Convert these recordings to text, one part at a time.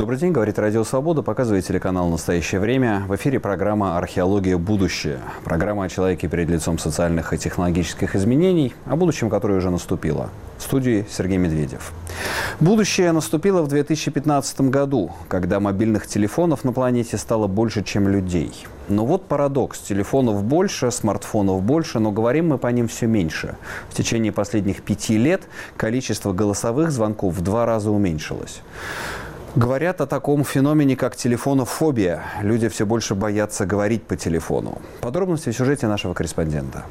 Добрый день, говорит Радио Свобода, показывает телеканал «Настоящее время». В эфире программа «Археология. Будущее». Программа о человеке перед лицом социальных и технологических изменений, о будущем, которое уже наступило. В студии Сергей Медведев. Будущее наступило в 2015 году, когда мобильных телефонов на планете стало больше, чем людей. Но вот парадокс. Телефонов больше, смартфонов больше, но говорим мы по ним все меньше. В течение последних 5 лет количество голосовых звонков в 2 раза уменьшилось. Говорят о таком феномене, как телефонофобия. Люди все больше боятся говорить по телефону. Подробности в сюжете нашего корреспондента.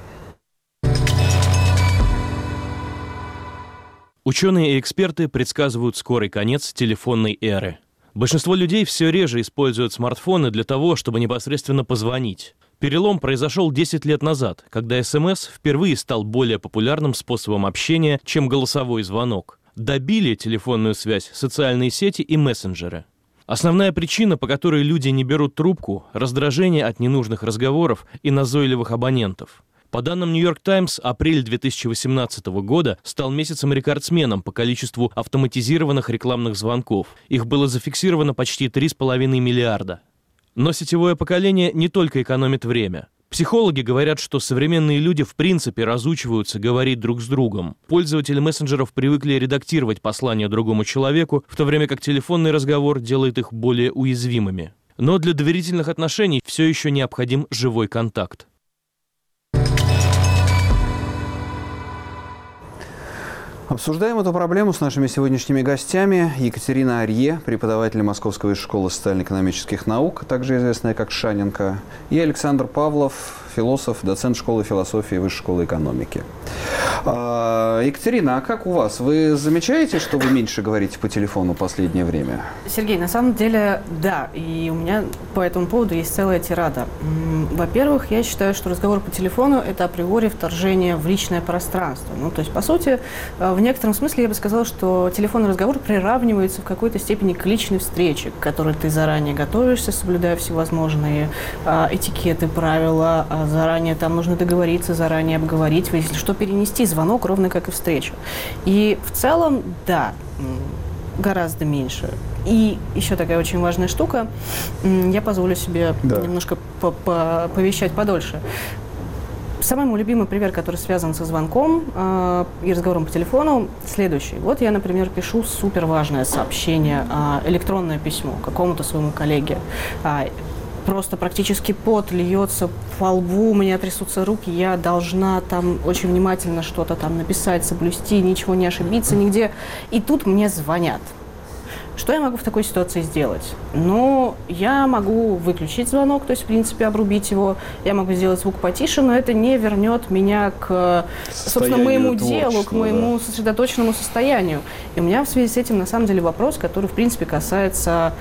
Ученые и эксперты предсказывают скорый конец телефонной эры. Большинство людей все реже используют смартфоны для того, чтобы непосредственно позвонить. Перелом произошел 10 лет назад, когда СМС впервые стал более популярным способом общения, чем голосовой звонок. Добили телефонную связь социальные сети и мессенджеры. Основная причина, по которой люди не берут трубку – раздражение от ненужных разговоров и назойливых абонентов. По данным New York Times, апрель 2018 года стал месяцем-рекордсменом по количеству автоматизированных рекламных звонков. Их было зафиксировано почти 3,5 миллиарда. Но сетевое поколение не только экономит время. Психологи говорят, что современные люди в принципе разучиваются говорить друг с другом. Пользователи мессенджеров привыкли редактировать послания другому человеку, в то время как телефонный разговор делает их более уязвимыми. Но для доверительных отношений все еще необходим живой контакт. Обсуждаем эту проблему с нашими сегодняшними гостями. Екатерина Арье, преподаватель Московской высшей школы социально-экономических наук, также известная как Шаненко, и Александр Павлов, философ, доцент школы философии Высшей школы экономики. Екатерина, а как у вас? Вы замечаете, что вы меньше говорите по телефону в последнее время? Сергей, на самом деле, да. И у меня по этому поводу есть целая тирада. Во-первых, я считаю, что разговор по телефону – это априори вторжение в личное пространство. Ну, то есть, по сути, в некотором смысле я бы сказала, что телефонный разговор приравнивается в какой-то степени к личной встрече, к которой ты заранее готовишься, соблюдая всевозможные этикеты, правила. Заранее там нужно договориться, заранее обговорить, если что, перенести звонок, ровно как и встречу. И в целом, да, гораздо меньше. И еще такая очень важная штука. Я позволю себе немножко повещать подольше. Самый мой любимый пример, который связан со звонком и разговором по телефону, следующий. Вот я, например, пишу суперважное сообщение, электронное письмо какому-то своему коллеге. Просто практически пот льется по лбу, у меня трясутся руки, я должна там очень внимательно что-то там написать, соблюсти, ничего не ошибиться нигде. И тут мне звонят. Что я могу в такой ситуации сделать? Ну, я могу выключить звонок, то есть, в принципе, обрубить его. Я могу сделать звук потише, но это не вернет меня к, собственно, моему делу, к моему сосредоточенному состоянию. И у меня в связи с этим, на самом деле, вопрос, который, в принципе, касается,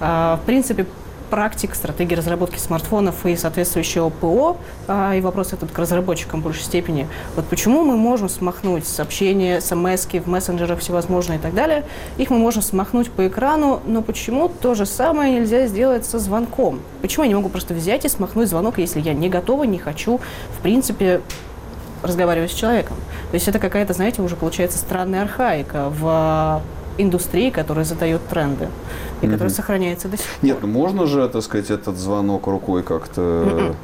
практик, стратегии разработки смартфонов и соответствующего ПО, и вопрос этот к разработчикам в большей степени. Вот почему мы можем смахнуть сообщения, смс-ки в мессенджерах всевозможные и так далее, их мы можем смахнуть по экрану, но почему то же самое нельзя сделать со звонком? Почему я не могу просто взять и смахнуть звонок, если я не готова, не хочу, в принципе, разговаривать с человеком? То есть это какая-то, знаете, уже получается странная архаика в индустрии, которая задает тренды и которая сохраняется до сих пор. Нет, ну можно же, так сказать, этот звонок рукой как-то...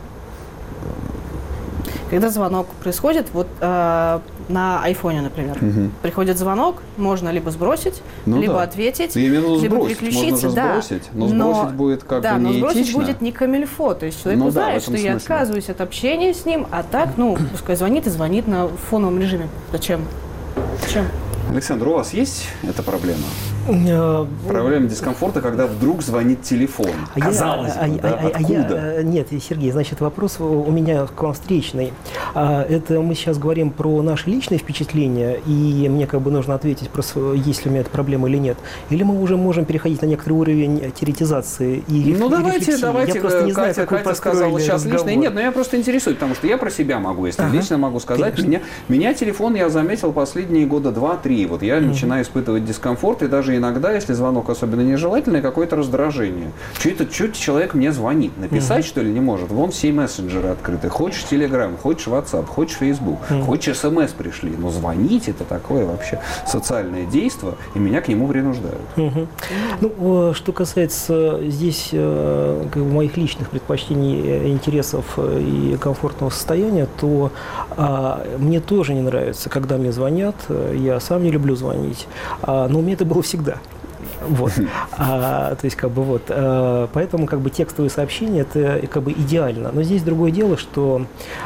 Когда звонок происходит, вот на айфоне, например, приходит звонок, можно либо сбросить, либо ответить, либо переключиться. Можно сбросить, но сбросить будет как бы неэтично. Но сбросить будет не камильфо. То есть человек узнает, что я отказываюсь от общения с ним, а так, пускай звонит и звонит на фоновом режиме. Зачем? Александр, у вас есть эта проблема? Проблема дискомфорта, когда вдруг звонит телефон. Казалось бы, откуда? Нет, Сергей, значит, вопрос у меня к вам встречный. Это мы сейчас говорим про наши личные впечатления, и мне как бы нужно ответить, просто есть ли у меня эта проблема или нет. Или мы уже можем переходить на некоторый уровень теоретизации и давайте, я просто не знаю, Катя сказала сейчас личное. Нет, но я просто интересуюсь, потому что я про себя могу, если лично могу сказать. Меня телефон, я заметил, последние года 2-3. Вот я начинаю испытывать дискомфорт, и даже даже иногда, если звонок особенно нежелательный, какое-то раздражение. Что человек мне звонит? Написать, что ли, не может? Вон все мессенджеры открыты. Хочешь Telegram, хочешь WhatsApp, хочешь Facebook, хочешь СМС пришли. Но звонить — это такое вообще социальное действие, и меня к нему принуждают. Ну, что касается здесь как бы моих личных предпочтений, интересов и комфортного состояния, то мне тоже не нравится, когда мне звонят. Я сам не люблю звонить, но у меня это было всегда. Вот. То есть, как бы, вот. Поэтому, как бы, текстовые сообщения – это, как бы, идеально. Но здесь другое дело, что,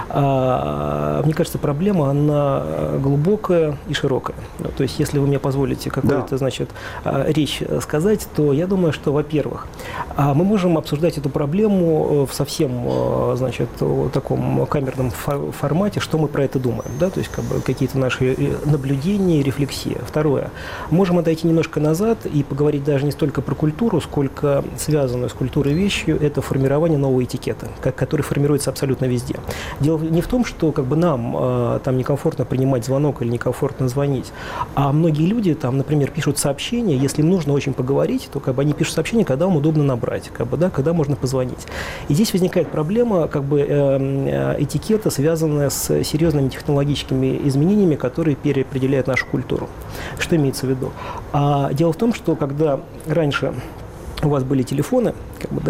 мне кажется, проблема, она глубокая и широкая. То есть, если вы мне позволите какую-то, значит, речь сказать, то я думаю, что, во-первых, мы можем обсуждать эту проблему в совсем, значит, таком камерном формате, что мы про это думаем, да, то есть, как бы, какие-то наши наблюдения и рефлексии. Второе, можем отойти немножко назад и поговорить даже не столько про культуру, сколько связанную с культурой вещью, это формирование нового этикета, который формируется абсолютно везде. Дело не в том, что, как бы, нам там некомфортно принимать звонок или некомфортно звонить, а многие люди там, например, пишут сообщения, если им нужно очень поговорить, то, как бы, они пишут сообщения, когда им удобно набрать, как бы, да, когда можно позвонить. И здесь возникает проблема, как бы, этикета, связанная с серьезными технологическими изменениями, которые переопределяют нашу культуру. Что имеется в виду? Дело в том, что когда раньше у вас были телефоны, как бы,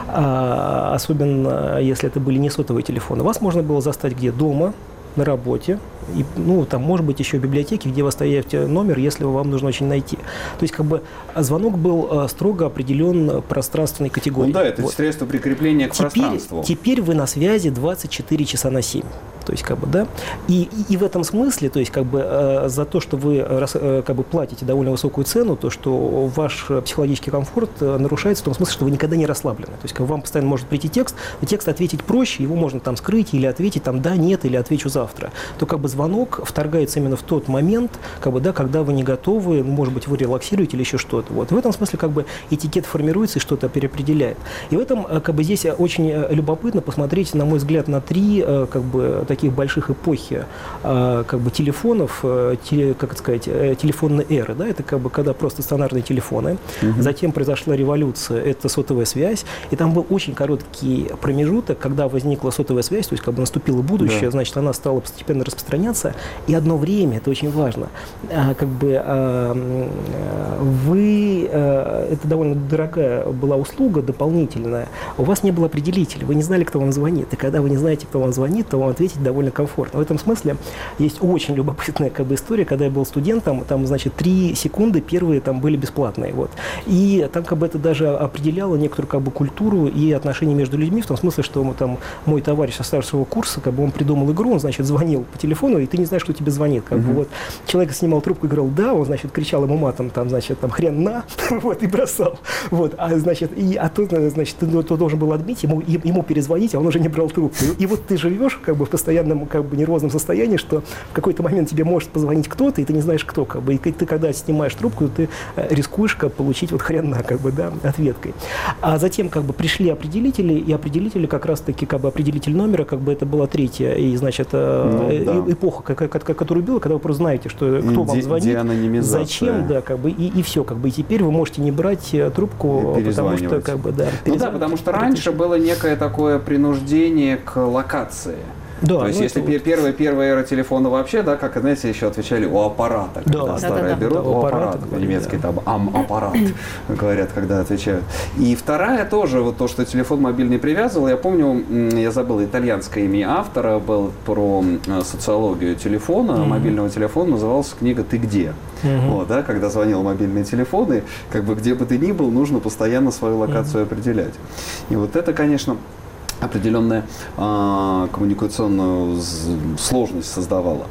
да, особенно если это были не сотовые телефоны, вас можно было застать где? Дома, на работе, и, ну, там, может быть, еще в библиотеке, где вы оставляете номер, если вам нужно очень найти. То есть, как бы, звонок был строго определен пространственной категорией. Ну да, это вот средство прикрепления к пространству. Теперь вы на связи 24 часа на 7. То есть, как бы, да, и в этом смысле, то есть, как бы, за то, что вы, как бы, платите довольно высокую цену, то, что ваш психологический комфорт нарушается в том смысле, что вы никогда не расслаблены. То есть, как бы, вам постоянно может прийти текст, но текст ответить проще, его можно там скрыть или ответить там да, нет, или отвечу завтра. То, как бы, звонок вторгается именно в тот момент, как бы, да, когда вы не готовы, может быть, вы релаксируете или еще что-то. Вот. В этом смысле, как бы, этикет формируется и что-то переопределяет. И в этом, как бы, здесь очень любопытно посмотреть, на мой взгляд, на три, как бы, таких больших эпохи, как бы, телефонов, как сказать, телефонной эры, да, это, как бы, когда просто стационарные телефоны. Затем произошла революция, это сотовая связь, и там был очень короткий промежуток, когда возникла сотовая связь, то есть, как бы, наступило будущее, да. Значит, она стала постепенно распространяться, и одно время, это очень важно, как бы, это довольно дорогая была услуга, дополнительная, у вас не было определителя, вы не знали, кто вам звонит, и когда вы не знаете, кто вам звонит, то вам ответить довольно комфортно. В этом смысле есть очень любопытная, как бы, история, когда я был студентом, там, значит, 3 секунды первые там были бесплатные, вот, и там, как бы, это даже определяло некоторую, как бы, культуру и отношения между людьми, в том смысле, что там мой товарищ со старшего курса, как бы, он придумал игру, он, значит, звонил по телефону, и ты не знаешь, кто тебе звонит, как бы, вот, человек снимал трубку и говорил да, он, значит, кричал ему матом, там, значит, там, хрен на, вот, и бросал, вот, значит, тот, значит, ты должен был отбить, ему перезвонить, а он уже не брал трубку, и вот ты живешь, как бы, в постоянном, как бы, нервозном состоянии, что в какой-то момент тебе может позвонить кто-то, и ты не знаешь, кто, как бы, и ты, когда снимаешь трубку, ты рискуешь, как, получить вот хрена, как бы, да, ответкой. А затем, как бы, пришли определители, и определители как раз-таки, как бы, определитель номера, как бы, это была третья, и, значит, эпоха, которую было, когда вы просто знаете, что кто вам звонит, зачем, да, как бы, и все, как бы, и теперь вы можете не брать трубку, потому что, как бы, да. Ну да, потому что раньше было некое такое принуждение к локации. Да, то есть, если первая эра телефона вообще, да, как, знаете, еще отвечали у аппарата, когда старые берут, у аппарата, по-немецки там аппарат, говорят, когда отвечают. И вторая тоже, вот то, что телефон мобильный привязывал, я помню, я забыл итальянское имя автора, был про социологию телефона, мобильного телефона, называлась книга «Ты где?». Вот, да, когда звонил мобильный телефон, и, как бы, где бы ты ни был, нужно постоянно свою локацию определять. И вот это, конечно, определенную коммуникационную сложность создавала.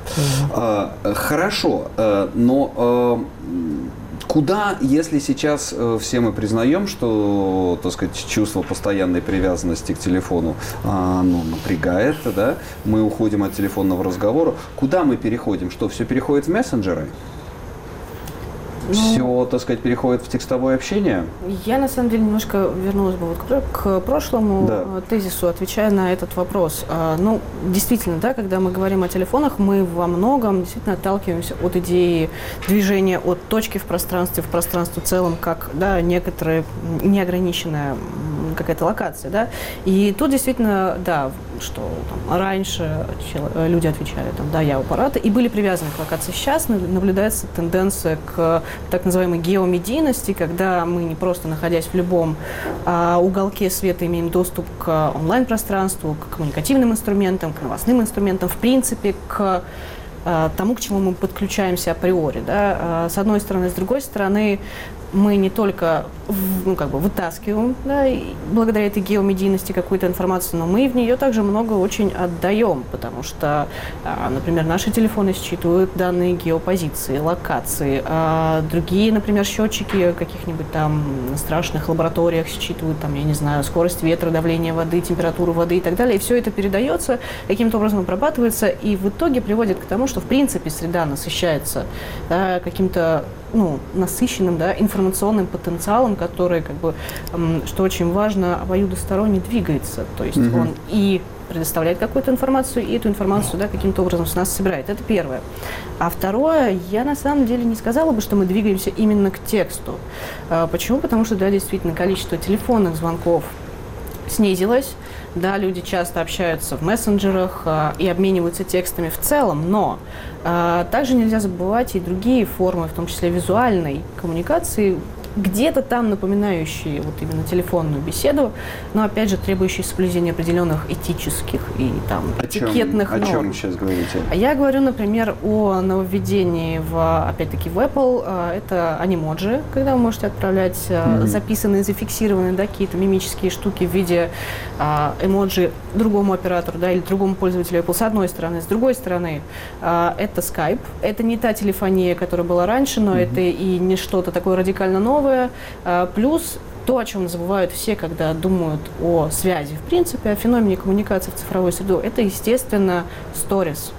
Хорошо, но куда, если сейчас все мы признаем, что, так сказать, чувство постоянной привязанности к телефону напрягает, да, мы уходим от телефонного разговора, куда мы переходим? Что, все переходит в мессенджеры? все, так сказать, переходит в текстовое общение? Я, на самом деле, немножко вернулась бы вот к прошлому тезису, отвечая на этот вопрос. Ну, действительно, да, когда мы говорим о телефонах, мы во многом действительно отталкиваемся от идеи движения от точки в пространстве в целом, как, да, некоторая неограниченная какая-то локация, да. И тут действительно, да, что там, раньше люди отвечали, там, да, я у аппарата, и были привязаны к локации. Сейчас наблюдается тенденция к так называемой геомедийности, когда мы не просто, находясь в любом уголке света, имеем доступ к онлайн-пространству, к коммуникативным инструментам, к новостным инструментам, в принципе, к тому, к чему мы подключаемся априори. Да? С одной стороны. С другой стороны, мы не только вытаскиваем, да, благодаря этой геомедийности какую-то информацию, но мы в нее также много очень отдаем, потому что, например, наши телефоны считывают данные геопозиции, локации, другие, например, счетчики каких-нибудь там страшных лабораториях считывают, там, я не знаю, скорость ветра, давление воды, температуру воды и так далее, и все это передается, каким-то образом обрабатывается, и в итоге приводит к тому, что, в принципе, среда насыщается, да, каким-то насыщенным, да, информационным потенциалом, который, что очень важно, обоюдосторонне двигается. То есть он и предоставляет какую-то информацию, и эту информацию, да, каким-то образом с нас собирает. Это первое. А второе, я на самом деле не сказала бы, что мы двигаемся именно к тексту. Почему? Потому что, да, действительно, количество телефонных звонков снизилось. Да, люди часто общаются в мессенджерах и обмениваются текстами в целом, но также нельзя забывать и другие формы, в том числе визуальной коммуникации, где-то там напоминающие вот именно телефонную беседу, но опять же требующие соблюдения определенных этических и там этикетных норм. О чем вы сейчас говорите? Я говорю, например, о нововведении опять-таки в Apple. Это анимоджи, когда вы можете отправлять записанные, зафиксированные, да, какие-то мимические штуки в виде эмоджи другому оператору, да, или другому пользователю Apple, с одной стороны. С другой стороны, это Skype. Это не та телефония, которая была раньше, но это и не что-то такое радикально новое. Плюс то, о чем забывают все, когда думают о связи, в принципе, о феномене коммуникации в цифровой среду, это, естественно, сторис.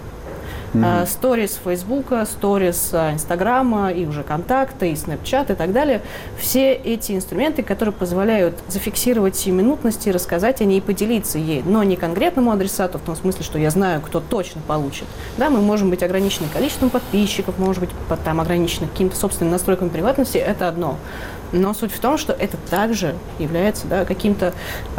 Сторис Фейсбука, сторис Инстаграма, и уже контакта, и Снэпчат, и так далее. Все эти инструменты, которые позволяют зафиксировать сиюминутность и рассказать о ней, и поделиться ей, но не конкретному адресату, в том смысле, что я знаю, кто точно получит. Да, мы можем быть ограничены количеством подписчиков, может быть, там ограничены какими-то собственными настройками приватности, это одно. Но суть в том, что это также является, да, каким-то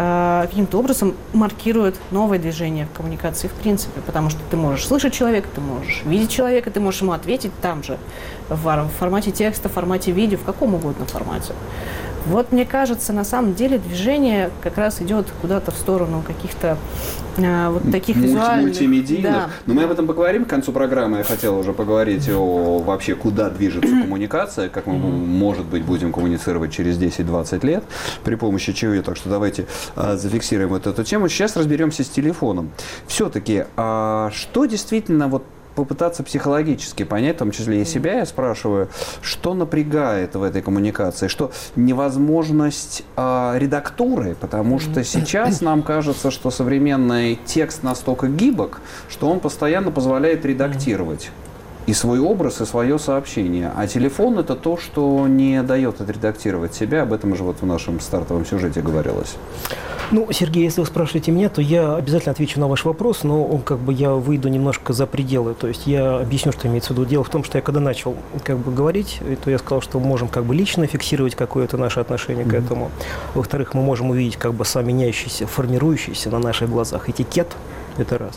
образом маркирует новое движение в коммуникации в принципе, потому что ты можешь слышать человека, ты можешь видеть человека, ты можешь ему ответить там же, в формате текста, в формате видео, в каком угодно формате. Вот, мне кажется, на самом деле движение как раз идет куда-то в сторону каких-то вот таких визуальных... Мультимедийных. Да. Но мы об этом поговорим к концу программы. Я хотел уже поговорить о вообще, куда движется коммуникация, как мы, может быть, будем коммуницировать через 10-20 лет при помощи чего. Так что давайте зафиксируем вот эту тему. Сейчас разберемся с телефоном. Все-таки, что действительно вот попытаться психологически понять, в том числе и себя, я спрашиваю, что напрягает в этой коммуникации, что невозможность редактуры, потому что сейчас нам кажется, что современный текст настолько гибок, что он постоянно позволяет редактировать и свой образ, и свое сообщение. А телефон – это то, что не дает отредактировать себя. Об этом же вот в нашем стартовом сюжете говорилось. Ну, Сергей, если вы спрашиваете меня, то я обязательно отвечу на ваш вопрос, но я выйду немножко за пределы. То есть я объясню, что имеется в виду. Дело в том, что я когда начал говорить, то я сказал, что мы можем лично фиксировать какое-то наше отношение к этому. Во-вторых, мы можем увидеть сам меняющийся, формирующийся на наших глазах этикет. Это раз.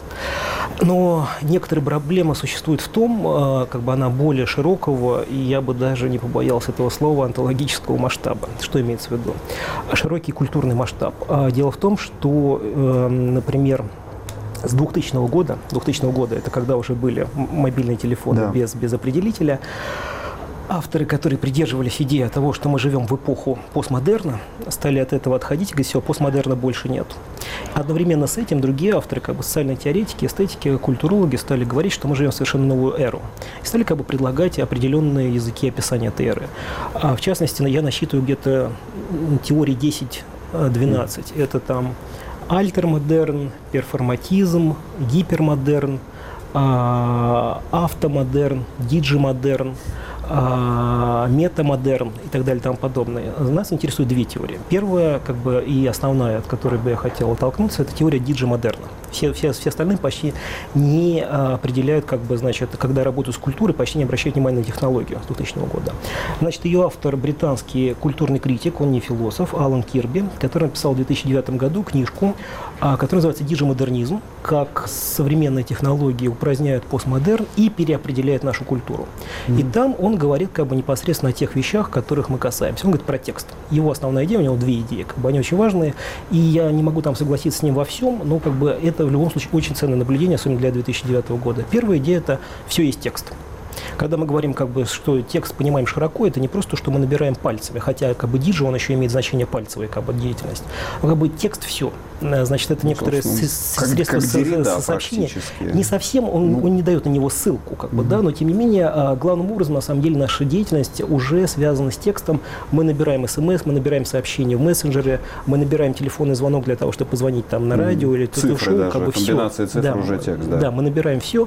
Но некоторые проблемы существуют в том, она более широкого, и я бы даже не побоялся этого слова, онтологического масштаба. Что имеется в виду? Широкий культурный масштаб. Дело в том, что, например, с 2000 года, это когда уже были мобильные телефоны без определителя, авторы, которые придерживались идеи того, что мы живем в эпоху постмодерна, стали от этого отходить и говорить, все, постмодерна больше нет. Одновременно с этим другие авторы, социальные теоретики, эстетики, культурологи стали говорить, что мы живем в совершенно новую эру. И стали предлагать определенные языки описания этой эры. В частности, я насчитываю где-то теорий 10-12. Это альтермодерн, перформатизм, гипермодерн, автомодерн, диджимодерн. метамодерн и так далее и тому подобное. Нас интересуют две теории. Первая, как бы, и основная, от которой бы я хотел оттолкнуться, это теория диджи-модерна. Все остальные почти не определяют, как бы, значит, когда работают с культурой, почти не обращают внимания на технологию с 2000 года. Значит, ее автор британский культурный критик, он не философ, Алан Кирби, который написал в 2009 году книжку, которая называется «Диджи-модернизм. Как современные технологии упраздняют постмодерн и переопределяют нашу культуру». И там он говорит как бы непосредственно о тех вещах, которых мы касаемся. Он говорит про текст. Его основная идея, у него две идеи, как бы они очень важные, и я не могу там согласиться с ним во всем, но как бы это в любом случае очень ценное наблюдение, особенно для 2009 года. Первая идея – это все есть текст. Когда мы говорим, как бы, что текст понимаем широко, это не просто, что мы набираем пальцами, хотя как бы диджи, он еще имеет значение пальцевой как бы, деятельность. Но как бы текст все. Значит, это некоторые средства сообщения. Не совсем, он не дает на него ссылку, как бы, да, но тем не менее, главным образом, на самом деле, наша деятельность уже связана с текстом. Мы набираем смс, мы набираем сообщения в мессенджере, мы набираем телефонный звонок для того, чтобы позвонить там на радио или цифры даже, как бы комбинация цифр да, уже текст. Да, мы набираем все,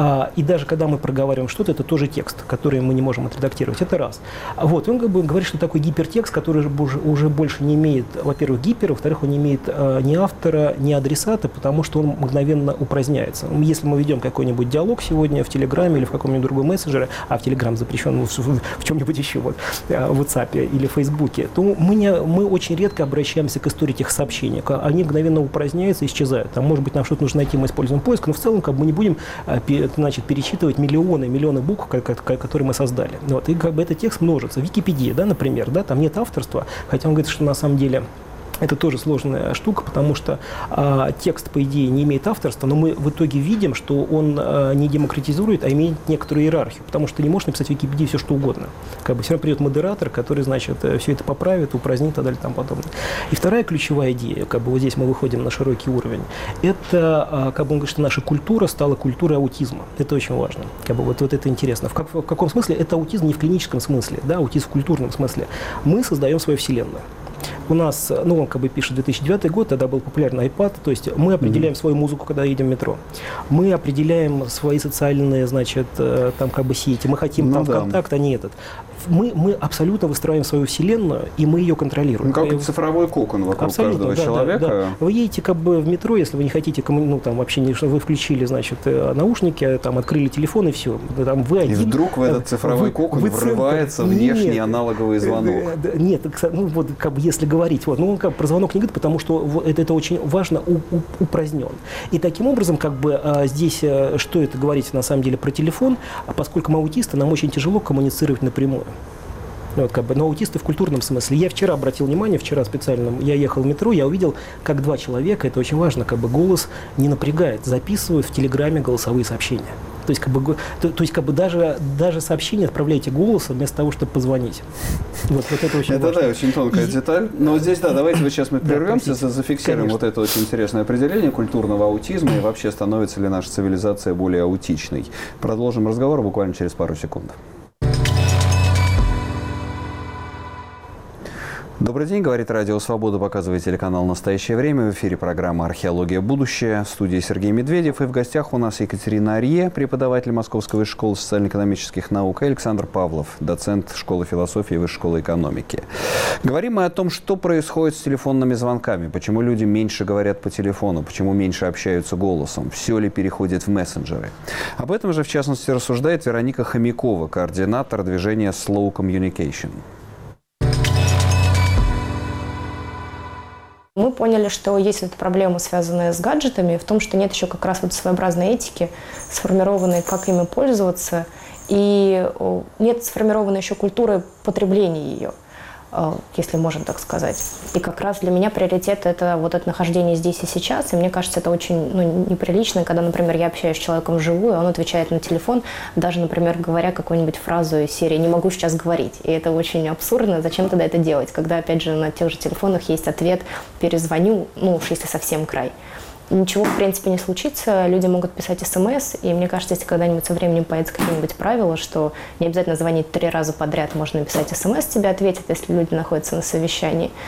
и даже когда мы проговариваем что-то, это тоже текст, который мы не можем отредактировать. Это раз. Вот, он как бы говорит, что такой гипертекст, который уже больше не имеет, во-первых, гипер, во-вторых, он не имеет ни автора, ни адресата, потому что он мгновенно упраздняется. Если мы ведем какой-нибудь диалог сегодня в Телеграме или в каком-нибудь другом мессенджере, а в Телеграм запрещен в чем-нибудь еще, вот, в WhatsApp или в Фейсбуке, то мы очень редко обращаемся к истории этих сообщений. Они мгновенно упраздняются и исчезают. Там, может быть, нам что-то нужно найти, мы используем поиск, но в целом как бы, мы не будем перечитывать миллионы букв, которые мы создали. Вот. И как бы этот текст множится. Википедия, да, например, да, там нет авторства, хотя он говорит, что на самом деле это тоже сложная штука, потому что текст, по идее, не имеет авторства, но мы в итоге видим, что он не демократизирует, а имеет некоторую иерархию, потому что не можешь написать в Википедии все, что угодно. Как бы все равно придет модератор, который, значит, все это поправит, упразднит и так далее и тому подобное. И вторая ключевая идея, как бы вот здесь мы выходим на широкий уровень, это, как бы он говорит, что наша культура стала культурой аутизма. Это очень важно. Как бы вот это интересно. В каком смысле? Это аутизм не в клиническом смысле, да, аутизм в культурном смысле. Мы создаем свою вселенную. У нас, ну, он как бы пишет 2009 год, тогда был популярный iPad, то есть мы определяем свою музыку, когда едем в метро. Мы определяем свои социальные, значит, там как бы сети. Мы хотим там контакт, а не этот. Мы абсолютно выстраиваем свою вселенную, и мы ее контролируем. Ну, как цифровой кокон вокруг каждого человека. Да. Вы едете как бы в метро, если вы не хотите, ну, там вообще не, вы включили, значит, наушники, там открыли телефон и все. Там вы один. И вдруг в этот цифровой кокон врывается внешний аналоговый звонок. Нет, ну вот как бы если говорить, вот, ну он как бы про звонок не говорит, потому что это очень важно упразднен. И таким образом, как бы здесь, что это говорить на самом деле про телефон, поскольку мы аутисты, нам очень тяжело коммуницировать напрямую. Вот, как бы, но аутисты в культурном смысле. Я вчера обратил внимание, специально, я ехал в метро, я увидел, как два человека, это очень важно, как бы голос не напрягает, записывают в Телеграме голосовые сообщения. То есть, как бы даже сообщение отправляйте голосом вместо того, чтобы позвонить. Вот это очень важно. Это, да, очень тонкая деталь. Но здесь, да, давайте вот сейчас мы прервемся, зафиксируем вот это очень интересное определение культурного аутизма и вообще становится ли наша цивилизация более аутичной. Продолжим разговор буквально через пару секунд. Добрый день, говорит Радио Свобода, показывает телеканал «Настоящее время». В эфире программа «Археология. Будущее». В студии Сергей Медведев. И в гостях у нас Екатерина Арье, преподаватель Московской высшей школы социально-экономических наук, и Александр Павлов, доцент школы философии и высшей школы экономики. Говорим мы о том, что происходит с телефонными звонками, почему люди меньше говорят по телефону, почему меньше общаются голосом, все ли переходит в мессенджеры. Об этом же, в частности, рассуждает Вероника Хомякова, координатор движения Slow Communication. Мы поняли, что есть эта проблема, связанная с гаджетами, в том, что нет еще как раз вот своеобразной этики, сформированной, как ими пользоваться, и нет сформированной еще культуры потребления ее, если можно так сказать. И как раз для меня приоритет – это вот это нахождение здесь и сейчас, и мне кажется, это очень неприлично, когда, например, я общаюсь с человеком вживую, он отвечает на телефон, даже, например, говоря какую-нибудь фразу из серии «не могу сейчас говорить». И это очень абсурдно. Зачем тогда это делать, когда, опять же, на тех же телефонах есть ответ «перезвоню», ну уж если совсем край. Ничего, в принципе, не случится, люди могут писать СМС, и мне кажется, если когда-нибудь со временем появятся какие-нибудь правила, что не обязательно звонить 3 раза подряд, можно написать СМС, тебе ответят, если люди находятся на совещании.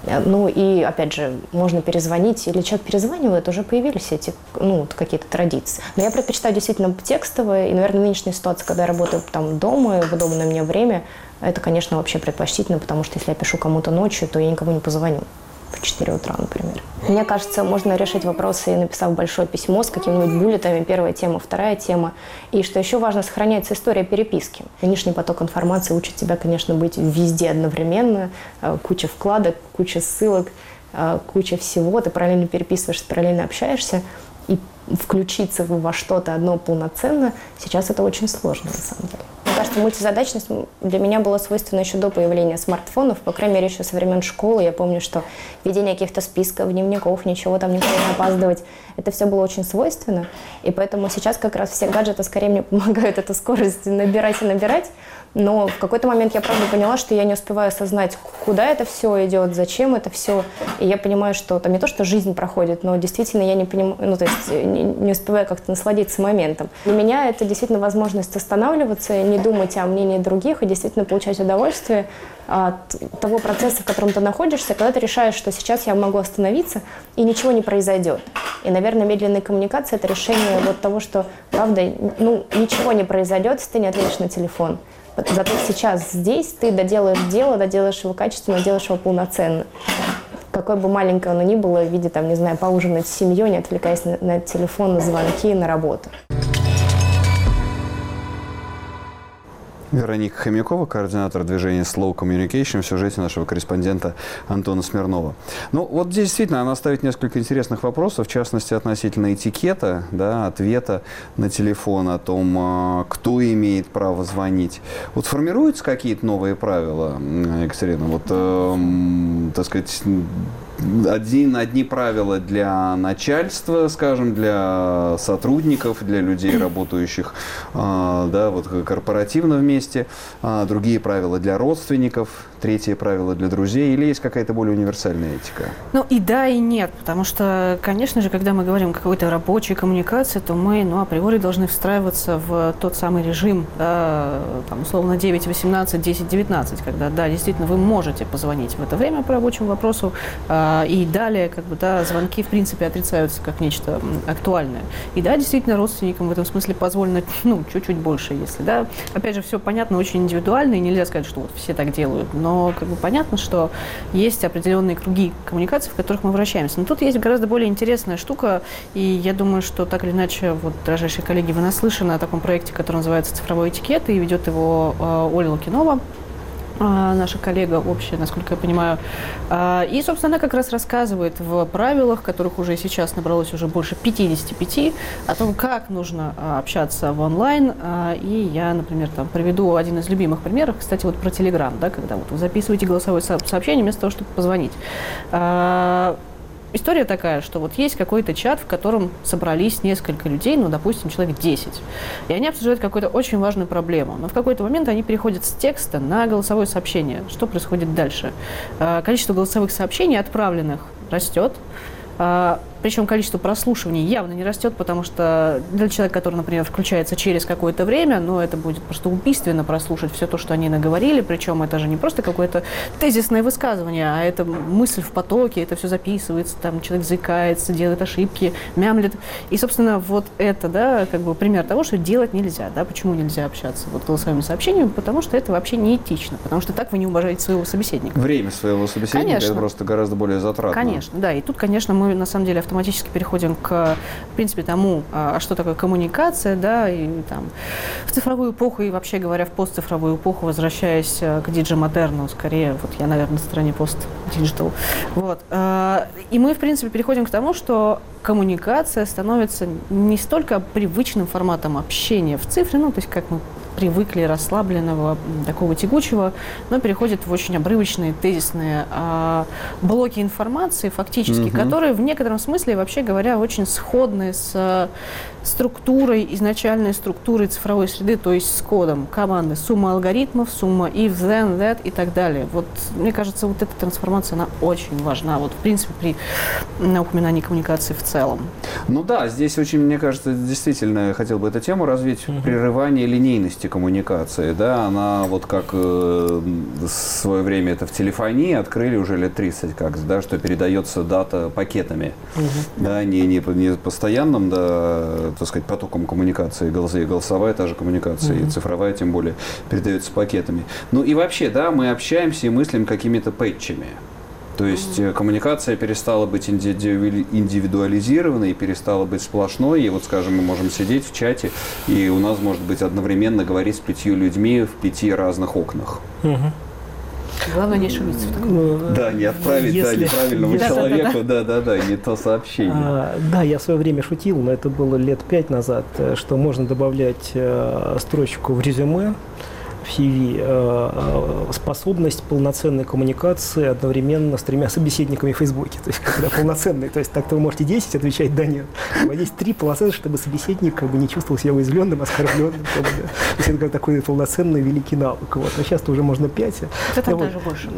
Ну и, опять же, можно перезвонить, или человек перезванивает, уже появились эти, какие-то традиции. Но я предпочитаю действительно текстовое, и, наверное, нынешняя ситуация, когда я работаю там дома, в удобное мне время, это, конечно, вообще предпочтительно, потому что если я пишу кому-то ночью, то я никому не позвоню. В 4 утра, например. Мне кажется, можно решить вопросы, написав большое письмо с какими-нибудь буллетами, первая тема, вторая тема. И что еще важно, сохраняется история переписки. Нынешний поток информации учит тебя, конечно, быть везде одновременно. Куча вкладок, куча ссылок, куча всего. Ты параллельно переписываешься, параллельно общаешься. И включиться во что-то одно полноценно, сейчас это очень сложно, на самом деле. Мне кажется, мультизадачность для меня была свойственна еще до появления смартфонов, по крайней мере, еще со времен школы. Я помню, что ведение каких-то списков, дневников, ничего там никуда не опаздывать, это все было очень свойственно. И поэтому сейчас как раз все гаджеты скорее мне помогают эту скорость набирать и набирать. Но в какой-то момент я, правда, поняла, что я не успеваю осознать, куда это все идет, зачем это все. И я понимаю, что там не то, что жизнь проходит, но действительно я не понимаю, не успеваю как-то насладиться моментом. Для меня это действительно возможность останавливаться, не думать о мнении других и действительно получать удовольствие от того процесса, в котором ты находишься, когда ты решаешь, что сейчас я могу остановиться, и ничего не произойдет. И, наверное, медленная коммуникация – это решение вот того, что, правда, ничего не произойдет, если ты не ответишь на телефон. Зато сейчас здесь ты доделаешь дело, доделаешь его качественно, делаешь его полноценно. Какое бы маленькое оно ни было, в виде, там, не знаю, поужинать с семьей, не отвлекаясь на телефон, на звонки, на работу. Вероника Хомякова, координатор движения Slow Communication, в сюжете нашего корреспондента Антона Смирнова. Ну, вот здесь действительно она ставит несколько интересных вопросов, в частности, относительно этикета, да, ответа на телефон, о том, кто имеет право звонить. Вот формируются какие-то новые правила, Екатерина? Вот, так сказать, одни правила для начальства, скажем, для сотрудников, для людей, работающих корпоративно вместе, другие правила для родственников, третье правило для друзей, или есть какая-то более универсальная этика? Ну и да, и нет, потому что, конечно же, когда мы говорим о какой-то рабочей коммуникации, то мы, априори должны встраиваться в тот самый режим, да, там, условно, 9:18, 10:19, когда, да, действительно, вы можете позвонить в это время по рабочему вопросу, и далее, звонки, в принципе, отрицаются как нечто актуальное. И да, действительно, родственникам в этом смысле позволено, чуть-чуть больше, если, да. Опять же, все понятно, очень индивидуально, и нельзя сказать, что вот все так делают, но понятно, что есть определенные круги коммуникаций, в которых мы вращаемся. Но тут есть гораздо более интересная штука, и я думаю, что так или иначе, вот, дорогие коллеги, вы наслышаны о таком проекте, который называется «Цифровой этикет», и ведет его Оля Лукинова, наша коллега общая, насколько я понимаю. И, собственно, она как раз рассказывает в правилах, которых уже сейчас набралось уже больше 55, о том, как нужно общаться в онлайн. И я, например, приведу один из любимых примеров, кстати, вот про Telegram, да, когда вот вы записываете голосовое сообщение вместо того, чтобы позвонить. История такая, что вот есть какой-то чат, в котором собрались несколько людей, допустим, человек 10, и они обсуждают какую-то очень важную проблему. Но в какой-то момент они переходят с текста на голосовое сообщение. Что происходит дальше? Количество голосовых сообщений, отправленных, растет. Причем количество прослушиваний явно не растет, потому что для человека, который, например, включается через какое-то время, это будет просто убийственно прослушать все то, что они наговорили, причем это же не просто какое-то тезисное высказывание, а это мысль в потоке, это все записывается, там человек заикается, делает ошибки, мямлит. И, собственно, вот это, да, пример того, что делать нельзя, да, почему нельзя общаться голосовыми сообщениями, потому что это вообще неэтично, потому что так вы не уважаете своего собеседника. Время своего собеседника, конечно, это просто гораздо более затратно. Конечно, да, и тут, конечно, мы на самом деле автоматически переходим к, в принципе, тому, что такое коммуникация, да, и в цифровую эпоху, и вообще говоря, в постцифровую эпоху, возвращаясь к диджи-модерну, скорее, вот я, наверное, на стороне пост-диджитал. Вот. И мы, в принципе, переходим к тому, что коммуникация становится не столько привычным форматом общения в цифре, то есть как мы привыкли, расслабленного, такого тягучего, но переходит в очень обрывочные, тезисные блоки информации, фактически, которые в некотором смысле, вообще говоря, очень сходны с структурой, изначальной структурой цифровой среды, то есть с кодом команды, сумма алгоритмов, сумма if, then, that и так далее. Вот, мне кажется, вот эта трансформация, она очень важна, вот, в принципе, при упоминании коммуникации в целом. Ну да, здесь очень, мне кажется, действительно, хотел бы эту тему развить, прерывание линейности скорости коммуникации, да, она вот как в свое время это в телефонии открыли уже лет 30 как, да, что передается дата пакетами, да, не постоянным, да, так сказать, потоком коммуникации, голосовая та же коммуникация, и цифровая тем более передается пакетами. Ну и вообще, да, мы общаемся и мыслим какими-то пэтчами. То есть коммуникация перестала быть индивидуализированной, перестала быть сплошной. И вот, скажем, мы можем сидеть в чате, и у нас может быть одновременно говорить с 5 людьми в 5 разных окнах. Главное не ошибиться. Да, не отправить неправильному человеку, да, не то сообщение. Да, я в свое время шутил, но это было лет 5 назад, что можно добавлять строчку в резюме, в CV, способность полноценной коммуникации одновременно с 3 собеседниками в Фейсбуке. То есть, когда полноценный, то есть так-то вы можете 10 отвечать, да, нет. А есть 3 полноценных, чтобы собеседник как бы не чувствовал себя уязвленным, оскорбленным. Как бы, да. То есть это такой полноценный великий навык. Вот. Но сейчас-то уже можно 5. Это вот. Даже больше.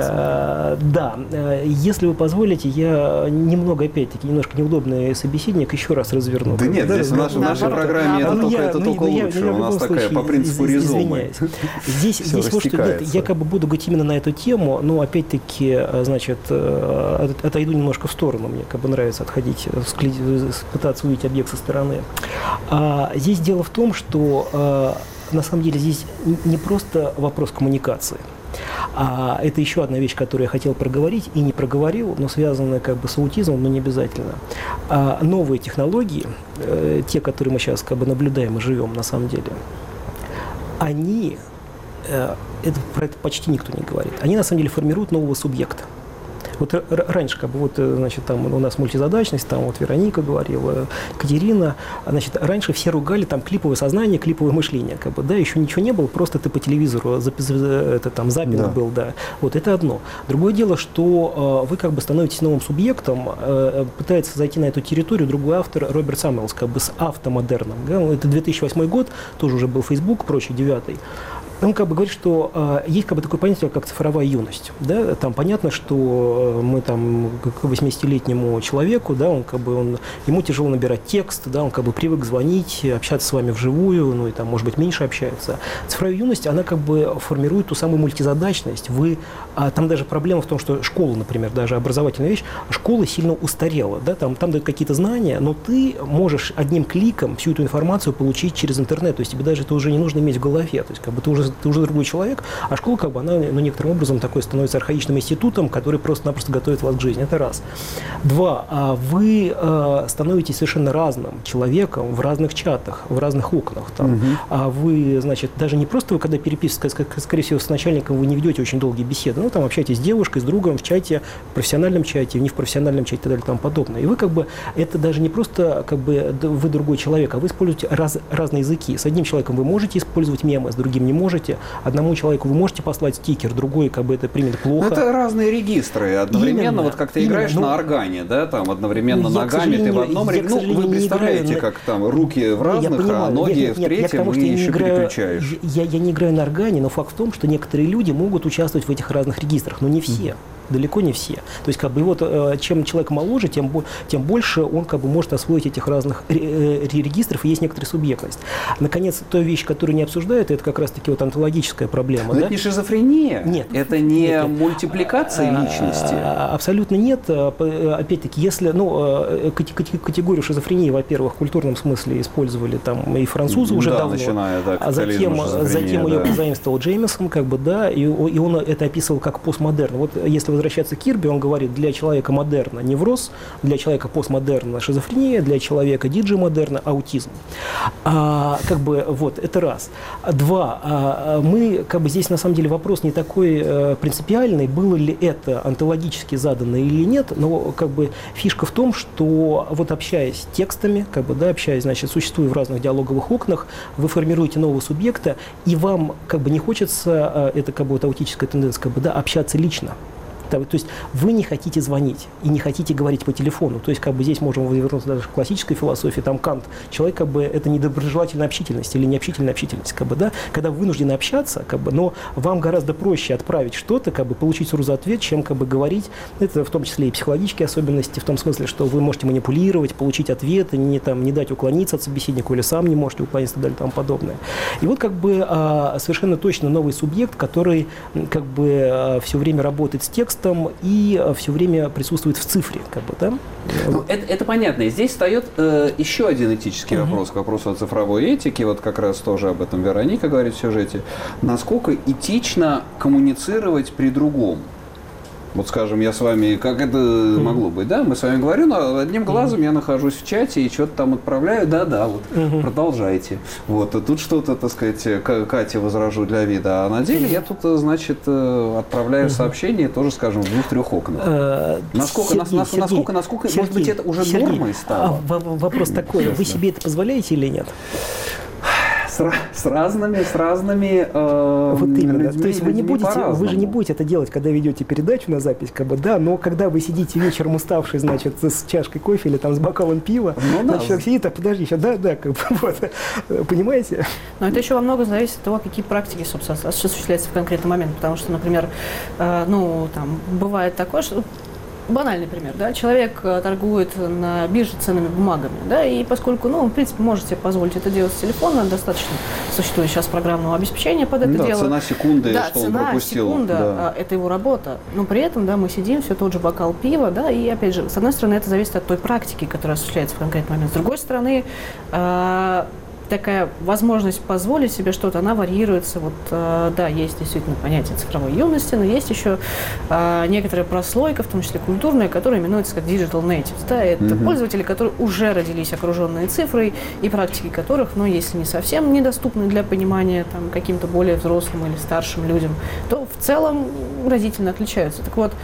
Да. Если вы позволите, я немного, опять-таки, немножко неудобный собеседник еще раз разверну. Да нет, здесь в нашей программе это только лучше. У нас такая по принципу резюме. Здесь вот что нет, я как бы буду говорить именно на эту тему, но опять-таки, значит, отойду немножко в сторону. Мне как бы нравится отходить, пытаться увидеть объект со стороны. Здесь дело в том, что на самом деле здесь не просто вопрос коммуникации. Это еще одна вещь, которую я хотел проговорить и не проговорил, но связанная как бы с аутизмом, но не обязательно. Новые технологии, те, которые мы сейчас как бы наблюдаем и живем на самом деле, они, про это почти никто не говорит, они на самом деле формируют нового субъекта. Вот раньше, как бы, вот, значит, там у нас мультизадачность, там вот Вероника говорила, Екатерина, значит, раньше все ругали там клиповое сознание, клиповое мышление, как бы, да, еще ничего не было, просто ты по телевизору, это там запинг был, да, вот это одно. Другое дело, что вы как бы становитесь новым субъектом, пытается зайти на эту территорию другой автор, Роберт Самуэлс, как бы с автомодерном, да? Это 2008 год, тоже уже был Facebook, прочее, 9-й. Он как бы говорит, что есть как бы такое понятие, как цифровая юность. Да? Там понятно, что мы там к 80-летнему человеку, да, ему тяжело набирать текст, да, он как бы привык звонить, общаться с вами вживую, ну и там, может быть, меньше общается. Цифровая юность, она как бы формирует ту самую мультизадачность. Там даже проблема в том, что школа, например, даже образовательная вещь, школа сильно устарела. Да? Там дают какие-то знания, но ты можешь одним кликом всю эту информацию получить через интернет. То есть тебе даже это уже не нужно иметь в голове. То есть как бы ты уже другой человек, а школа, как бы, она, ну, некоторым образом такой становится архаичным институтом, который просто-напросто готовит вас к жизни. Это раз. 2. Вы становитесь совершенно разным человеком в разных чатах, в разных окнах. Там. Вы, значит, даже не просто вы, когда переписываетесь, скорее всего, с начальником, вы не ведете очень долгие беседы, ну, там общаетесь с девушкой, с другом в чате, в профессиональном чате, не в профессиональном чате и так далее и тому подобное. И вы, как бы, это даже не просто, как бы, вы другой человек, а вы используете разные языки. С одним человеком вы можете использовать мемы, с другим не можете. Одному человеку вы можете послать стикер, другой как бы это примет плохо. Это разные регистры. Одновременно, именно, вот как ты играешь на органе, да, там одновременно ногами ты в одном регистре. Ну, вы представляете, как там руки в разных, а ноги в третьем, и еще переключаешь. Я не играю на органе, но факт в том, что некоторые люди могут участвовать в этих разных регистрах, но не все. Далеко не все. То есть, как бы, вот, чем человек моложе, тем больше он как бы может освоить этих разных регистров, и есть некоторая субъектность. Наконец, та вещь, которую не обсуждают, это как раз-таки вот онтологическая проблема. Но да? это не шизофрения? Нет. Это не мультипликация личности? Абсолютно нет. Опять-таки, если, категорию шизофрении, во-первых, в культурном смысле использовали там и французы уже давно, начиная, да, а затем ее позаимствовал Джеймисон, как бы, да, и он это описывал как постмодерн. Вот если возвращаться к Кирби, он говорит, для человека модерна невроз, для человека постмодерна шизофрения, для человека диджей-модерна аутизм. Как бы, вот, это раз. 2. Мы, как бы, здесь на самом деле вопрос не такой принципиальный, было ли это онтологически задано или нет, но как бы фишка в том, что вот общаясь текстами, как бы, да, общаясь, значит, существуя в разных диалоговых окнах, вы формируете нового субъекта, и вам как бы не хочется, это как бы вот аутическая тенденция, как бы, да, общаться лично. То есть вы не хотите звонить и не хотите говорить по телефону. То есть как бы здесь можем вернуться даже к классической философии. Там Кант. Человек как бы это недоброжелательная общительность или необщительная общительность. Как бы, да? Когда вы вынуждены общаться, как бы, но вам гораздо проще отправить что-то, как бы, получить сразу ответ, чем как бы, говорить. Это в том числе и психологические особенности, в том смысле, что вы можете манипулировать, получить ответы, не дать уклониться от собеседника или сам не можете уклониться и так далее и тому подобное. И вот как бы совершенно точно новый субъект, который как бы все время работает с текстом, и все время присутствует в цифре, как бы, да? Ну, это понятно. И здесь встает еще один этический вопрос, к вопросу о цифровой этике. Вот как раз тоже об этом Вероника говорит в сюжете. Насколько этично коммуницировать при другом? Вот, скажем, я с вами, как это могло быть, да? Мы с вами говорим, но одним глазом я нахожусь в чате и что-то там отправляю, да-да, вот, продолжайте. Вот, и тут что-то, так сказать, Кате возражу для вида, а на деле я тут, значит, отправляю сообщение, тоже, скажем, в 2-3 окнах. Насколько, может быть, это уже нормой стало? Вопрос такой, вы себе это позволяете или нет? С разными вот именно. людьми, то есть вы же не будете это делать, когда ведете передачу на запись, как бы, да, но когда вы сидите вечером уставший, значит, с чашкой кофе или там с бокалом пива, значит, человек сидит, подожди, еще, да, как бы, вот, понимаете? Но это еще во многом зависит от того, какие практики, собственно, осуществляются в конкретный момент, потому что, например, там, бывает такое, что банальный пример, да, человек торгует на бирже ценными бумагами, да, и поскольку, в принципе, можете себе позволить это делать с телефона, достаточно существует сейчас программного обеспечения под это дело. Цена секунды, да, что он пропустил. Секунда, это его работа, но при этом, да, мы сидим, все тот же бокал пива, да, и, опять же, с одной стороны, это зависит от той практики, которая осуществляется в конкретный момент, с другой стороны, такая возможность позволить себе что-то, она варьируется. Вот, да, есть действительно понятие цифровой юности, но есть еще некоторая прослойка, в том числе культурная, которая именуется как digital natives. Да, это пользователи, которые уже родились окруженные цифрой, и практики которых, если не совсем недоступны для понимания там, каким-то более взрослым или старшим людям, то в целом разительно отличаются. Так вот,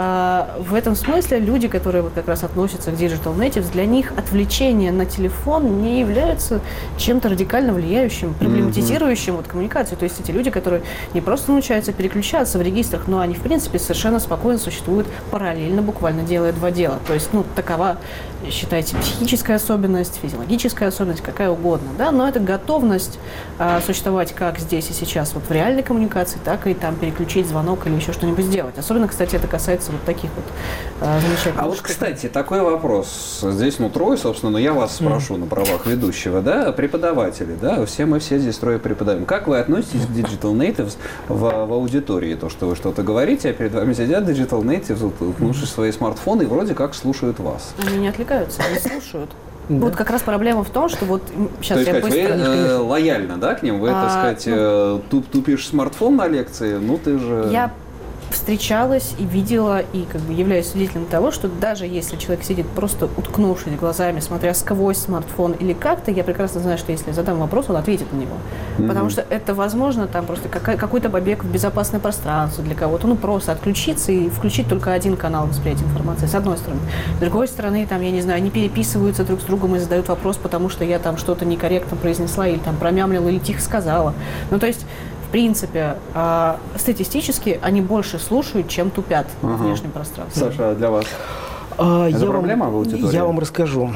в этом смысле люди, которые вот как раз относятся к digital natives, для них отвлечение на телефон не является чем-то радикально влияющим, проблематизирующим вот коммуникацию. То есть эти люди, которые не просто научаются переключаться в регистрах, но они, в принципе, совершенно спокойно существуют параллельно, буквально делая два дела. То есть, такова, считайте, психическая особенность, физиологическая особенность, какая угодно, да, но это готовность существовать как здесь и сейчас вот в реальной коммуникации, так и там переключить звонок или еще что-нибудь сделать. Особенно, кстати, это касается вот таких вот замечательных. А вот, кстати, такой вопрос. Здесь, трое, собственно, но я вас спрошу на правах ведущего, да, преподаватели, да, мы все здесь трое преподаем. Как вы относитесь к Digital Natives в аудитории? То, что вы что-то говорите, а перед вами сидят Digital Natives, уткнувшись в свои смартфоны и вроде как слушают вас. Они не отвлекаются, они слушают. Да. Вот как раз проблема в том, что вот сейчас то есть, я быстро... вы лояльно, да, к ним? Вы, так сказать, тупишь смартфон на лекции, ты же... Я встречалась и видела, и как бы являюсь свидетелем того, что даже если человек сидит просто уткнувшись глазами, смотря сквозь смартфон или как-то, я прекрасно знаю, что если я задам вопрос, он ответит на него. Потому что это, возможно, там просто какой-то побег в безопасное пространство для кого-то. Просто отключиться и включить только один канал восприятия информации, с одной стороны. С другой стороны, там, я не знаю, они переписываются друг с другом и задают вопрос, потому что я там что-то некорректно произнесла или там промямлила, или тихо сказала. То есть в принципе, статистически они больше слушают, чем тупят в внешнем пространстве. Саша, для вас? Это проблема в аудитории? Я вам расскажу.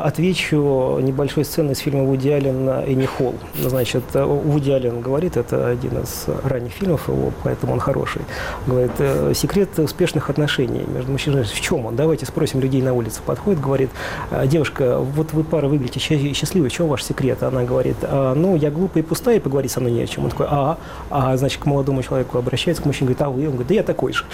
Отвечу небольшой сценой из фильма Вуди Аллена «Энни Холл». Значит, Вуди Аллен говорит, это один из ранних фильмов его, поэтому он хороший. Говорит, секрет успешных отношений между мужчиной и женщиной. В чем он? Давайте спросим людей на улице. Подходит, говорит, девушка, вот вы пара выглядите счастливой, в чем ваш секрет? Она говорит, я глупая и пустая, и поговорить со мной не о чем. Он такой, значит, к молодому человеку обращается, к мужчине, говорит, а вы? Он говорит, да я такой же.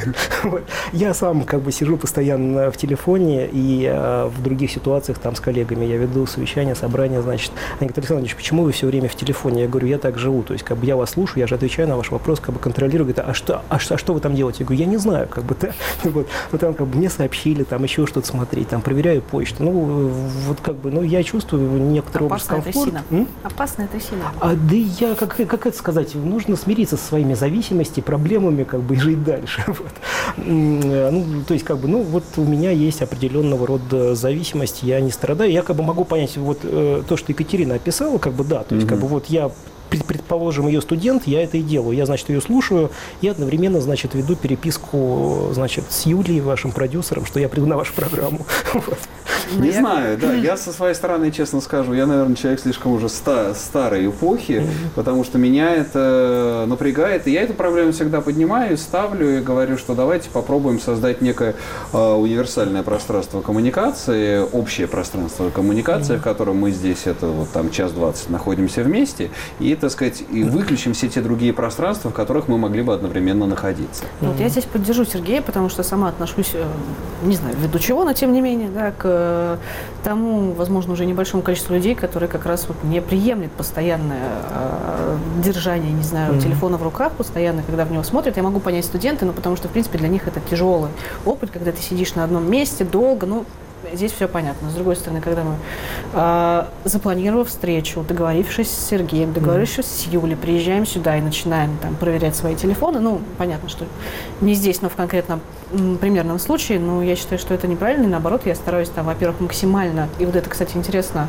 Я сам как бы сижу постоянно в телефоне и в других ситуациях там с коллегами я веду совещания, собрания, значит, они говорят, Александр Ильич, почему вы все время в телефоне? Я говорю, я так живу, то есть как бы я вас слушаю, я же отвечаю на ваш вопрос, как бы контролирую, говорит, а что вы там делаете? Я говорю, я не знаю, как бы, да, вот, там как бы мне сообщили, там еще что-то смотреть, там проверяю почту, вот как бы, я чувствую некоторый дискомфорт. Опасная трясина. Да я, как это сказать, нужно смириться со своими зависимостями, проблемами, как бы, и жить дальше, вот. То есть как бы, вот у меня есть определенного рода зависимость, я не страдаю, я как бы могу понять вот то, что Екатерина описала, как бы да, то есть как бы вот я предположим, ее студент, я это и делаю. Я, значит, ее слушаю и одновременно, значит, веду переписку, значит, с Юлией, вашим продюсером, что я приду на вашу программу. Не знаю, да, я со своей стороны, честно скажу, я, наверное, человек слишком уже старой эпохи, потому что меня это напрягает, и я эту проблему всегда поднимаю, ставлю и говорю, что давайте попробуем создать некое универсальное пространство коммуникации, общее пространство коммуникации, в котором мы здесь это вот там час 20 находимся вместе, и, так сказать, и выключим все те другие пространства, в которых мы могли бы одновременно находиться. Вот я здесь поддержу Сергея, потому что сама отношусь, не знаю, ввиду чего, но тем не менее, да, к тому, возможно, уже небольшому количеству людей, которые как раз вот не приемлют постоянное держание, не знаю, телефона в руках, постоянно, когда в него смотрят. Я могу понять студенты, но потому что, в принципе, для них это тяжелый опыт, когда ты сидишь на одном месте долго, ну, здесь все понятно. С другой стороны, когда мы, запланировав встречу, договорившись с Сергеем, договорившись с Юлей, приезжаем сюда и начинаем там проверять свои телефоны, ну, понятно, что не здесь, но в конкретном примерном случае, но я считаю, что это неправильно, и наоборот, я стараюсь там, во-первых, максимально, и вот это, кстати, интересно,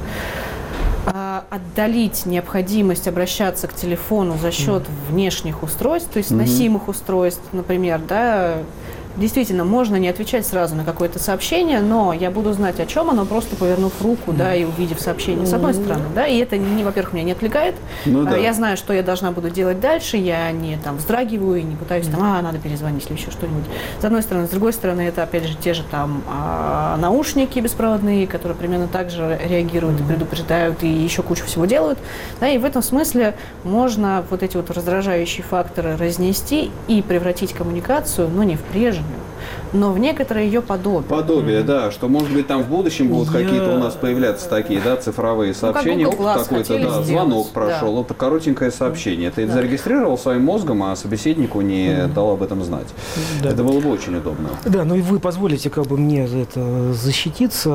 отдалить необходимость обращаться к телефону за счет внешних устройств, то есть носимых устройств, например, да. Действительно, можно не отвечать сразу на какое-то сообщение, но я буду знать, о чем оно, просто повернув руку, да, и увидев сообщение, с одной стороны, да, и это, во-первых, меня не отвлекает, я знаю, что я должна буду делать дальше, я не там вздрагиваю и не пытаюсь там, надо перезвонить или еще что-нибудь. С одной стороны. С другой стороны, это, опять же, те же там наушники беспроводные, которые примерно так же реагируют и предупреждают, и еще кучу всего делают, да, и в этом смысле можно вот эти вот раздражающие факторы разнести и превратить коммуникацию, ну, не в прежнюю, но в некоторое ее подобие. Подобие, да, что, может быть, там в будущем будут какие-то у нас появляться такие, да, цифровые сообщения. Такой-то, да, звонок прошел, это коротенькое сообщение. Ты зарегистрировал своим мозгом, а собеседнику не дал об этом знать. Да. Это было бы очень удобно. Да, ну и вы позволите как бы мне за это защититься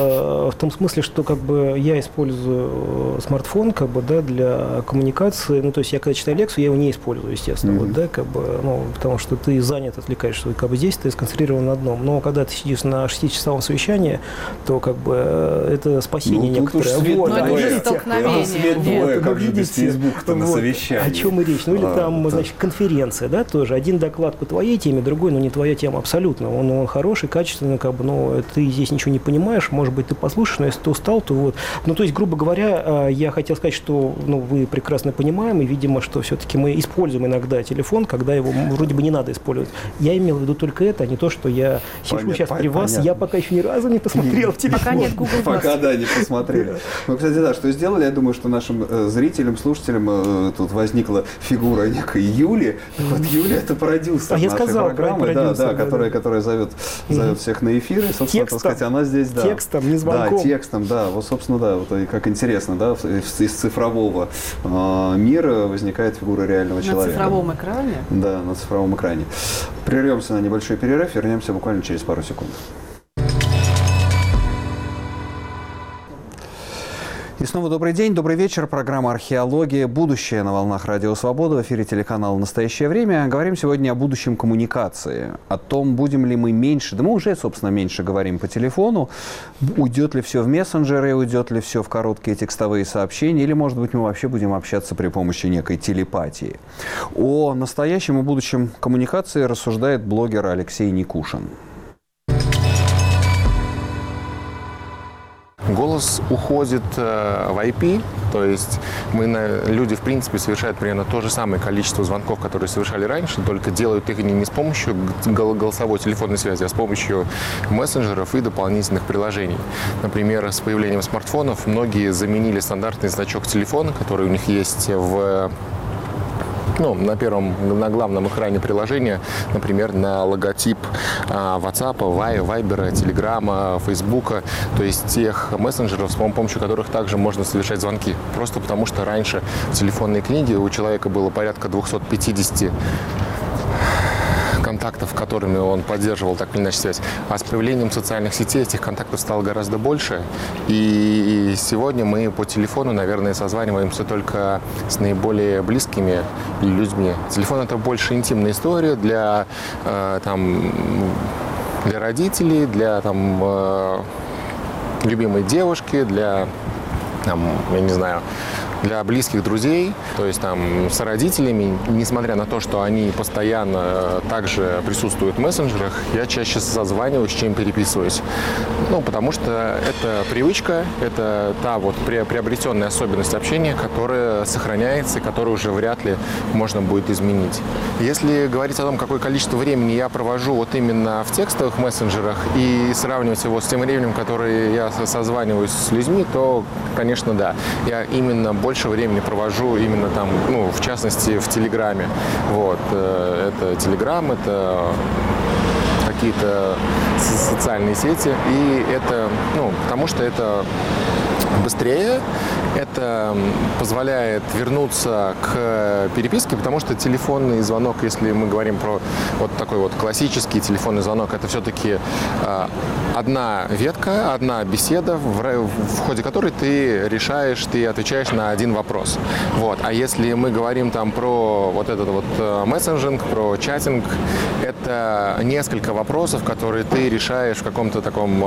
в том смысле, что как бы я использую смартфон как бы, да, для коммуникации. Ну, то есть я когда читаю лекцию, я его не использую, естественно, вот, да, как бы, ну, потому что ты занят, отвлекаешься, как бы здесь ты сконцентрирован на одном. Но когда ты сидишь на 6-часовом совещании, то как бы это спасение некоторое. Вот, это столкновение. Свет двое, как же без Фейсбука-то на совещании. О чем и речь. Ну или там, значит, конференция, да, тоже. Один доклад по твоей теме, другой, но не твоя тема абсолютно. Он хороший, качественный, как бы, но ты здесь ничего не понимаешь, может быть, ты послушаешь, но если ты устал, то вот. Ну, то есть, грубо говоря, я хотел сказать, что, ну, вы прекрасно понимаем, и, видимо, что все-таки мы используем иногда телефон, когда его вроде бы не надо использовать. Я имел в виду только это, а не то, что я сижу сейчас при вас, я пока еще ни разу не посмотрел в телефон. Пока нет Google Glass. Пока, да, не посмотрели. Ну, кстати, да, что сделали, я думаю, что нашим зрителям, слушателям тут возникла фигура некой Юли. Вот Юля — это продюсер нашей программы, да, которая зовет всех на эфиры. Собственно, так сказать, она здесь, да. Текстом, не звонком. Да, текстом, да. Вот, собственно, да, вот как интересно, да, из цифрового мира возникает фигура реального человека. На цифровом экране? Да, на цифровом экране. Прервемся на небольшой перерыв, вернемся буквально через пару секунд. И снова добрый день, добрый вечер. Программа «Археология. Будущее» на волнах Радио Свобода. В эфире телеканала «Настоящее время». Говорим сегодня о будущем коммуникации. О том, будем ли мы меньше, да мы уже, собственно, меньше говорим по телефону. Уйдет ли все в мессенджеры, уйдет ли все в короткие текстовые сообщения, или, может быть, мы вообще будем общаться при помощи некой телепатии. О настоящем и будущем коммуникации рассуждает блогер Алексей Никушин. Голос уходит в IP, то есть люди, в принципе, совершают примерно то же самое количество звонков, которые совершали раньше, только делают их не с помощью голосовой телефонной связи, а с помощью мессенджеров и дополнительных приложений. Например, с появлением смартфонов многие заменили стандартный значок телефона, который у них есть на главном экране приложения, например, на логотип WhatsApp, Viber, Telegram, Facebook, то есть тех мессенджеров, с помощью которых также можно совершать звонки. Просто потому, что раньше в телефонной книге у человека было порядка 250 контактов, которыми он поддерживал так или иначе связь. А с появлением социальных сетей этих контактов стало гораздо больше. И сегодня мы по телефону, наверное, созваниваемся только с наиболее близкими людьми. Телефон — это больше интимная история для родителей, для любимой девушки, для, я не знаю, для близких друзей, то есть там с родителями, несмотря на то, что они постоянно также присутствуют в мессенджерах, я чаще созваниваюсь, чем переписываюсь. Ну, потому что это привычка, это та вот приобретенная особенность общения, которая сохраняется и которую уже вряд ли можно будет изменить. Если говорить о том, какое количество времени я провожу вот именно в текстовых мессенджерах и сравнивать его с тем временем, которое я созваниваюсь с людьми, то, конечно, да. Я именно больше времени провожу именно там, ну, в частности, в Телеграме. Вот. Это Телеграм, это какие-то социальные сети. И это, ну, потому что это быстрее, это позволяет вернуться к переписке, потому что телефонный звонок, если мы говорим про вот такой вот классический телефонный звонок, это все-таки одна ветка, одна беседа, в ходе которой ты решаешь, ты отвечаешь на один вопрос. Вот. А если мы говорим там про вот этот вот мессенджинг, про чатинг, это несколько вопросов, которые ты решаешь в каком-то таком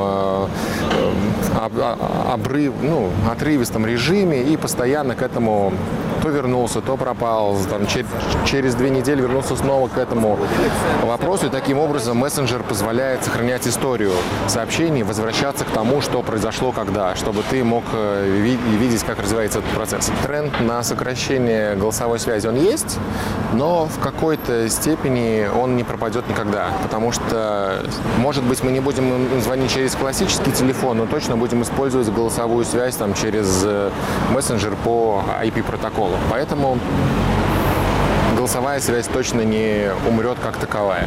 отрывистом режиме и постоянно к этому то вернулся, то пропал, там, через 2 недели вернулся снова к этому вопросу. И таким образом мессенджер позволяет сохранять историю сообщений, возвращаться к тому, что произошло когда, чтобы ты мог видеть, как развивается этот процесс. Тренд на сокращение голосовой связи он есть, но в какой-то степени он не пропадет никогда, потому что, может быть, мы не будем звонить через классический телефон, но точно будем использовать голосовую связь там, через мессенджер по IP-протоколу. Поэтому голосовая связь точно не умрет как таковая.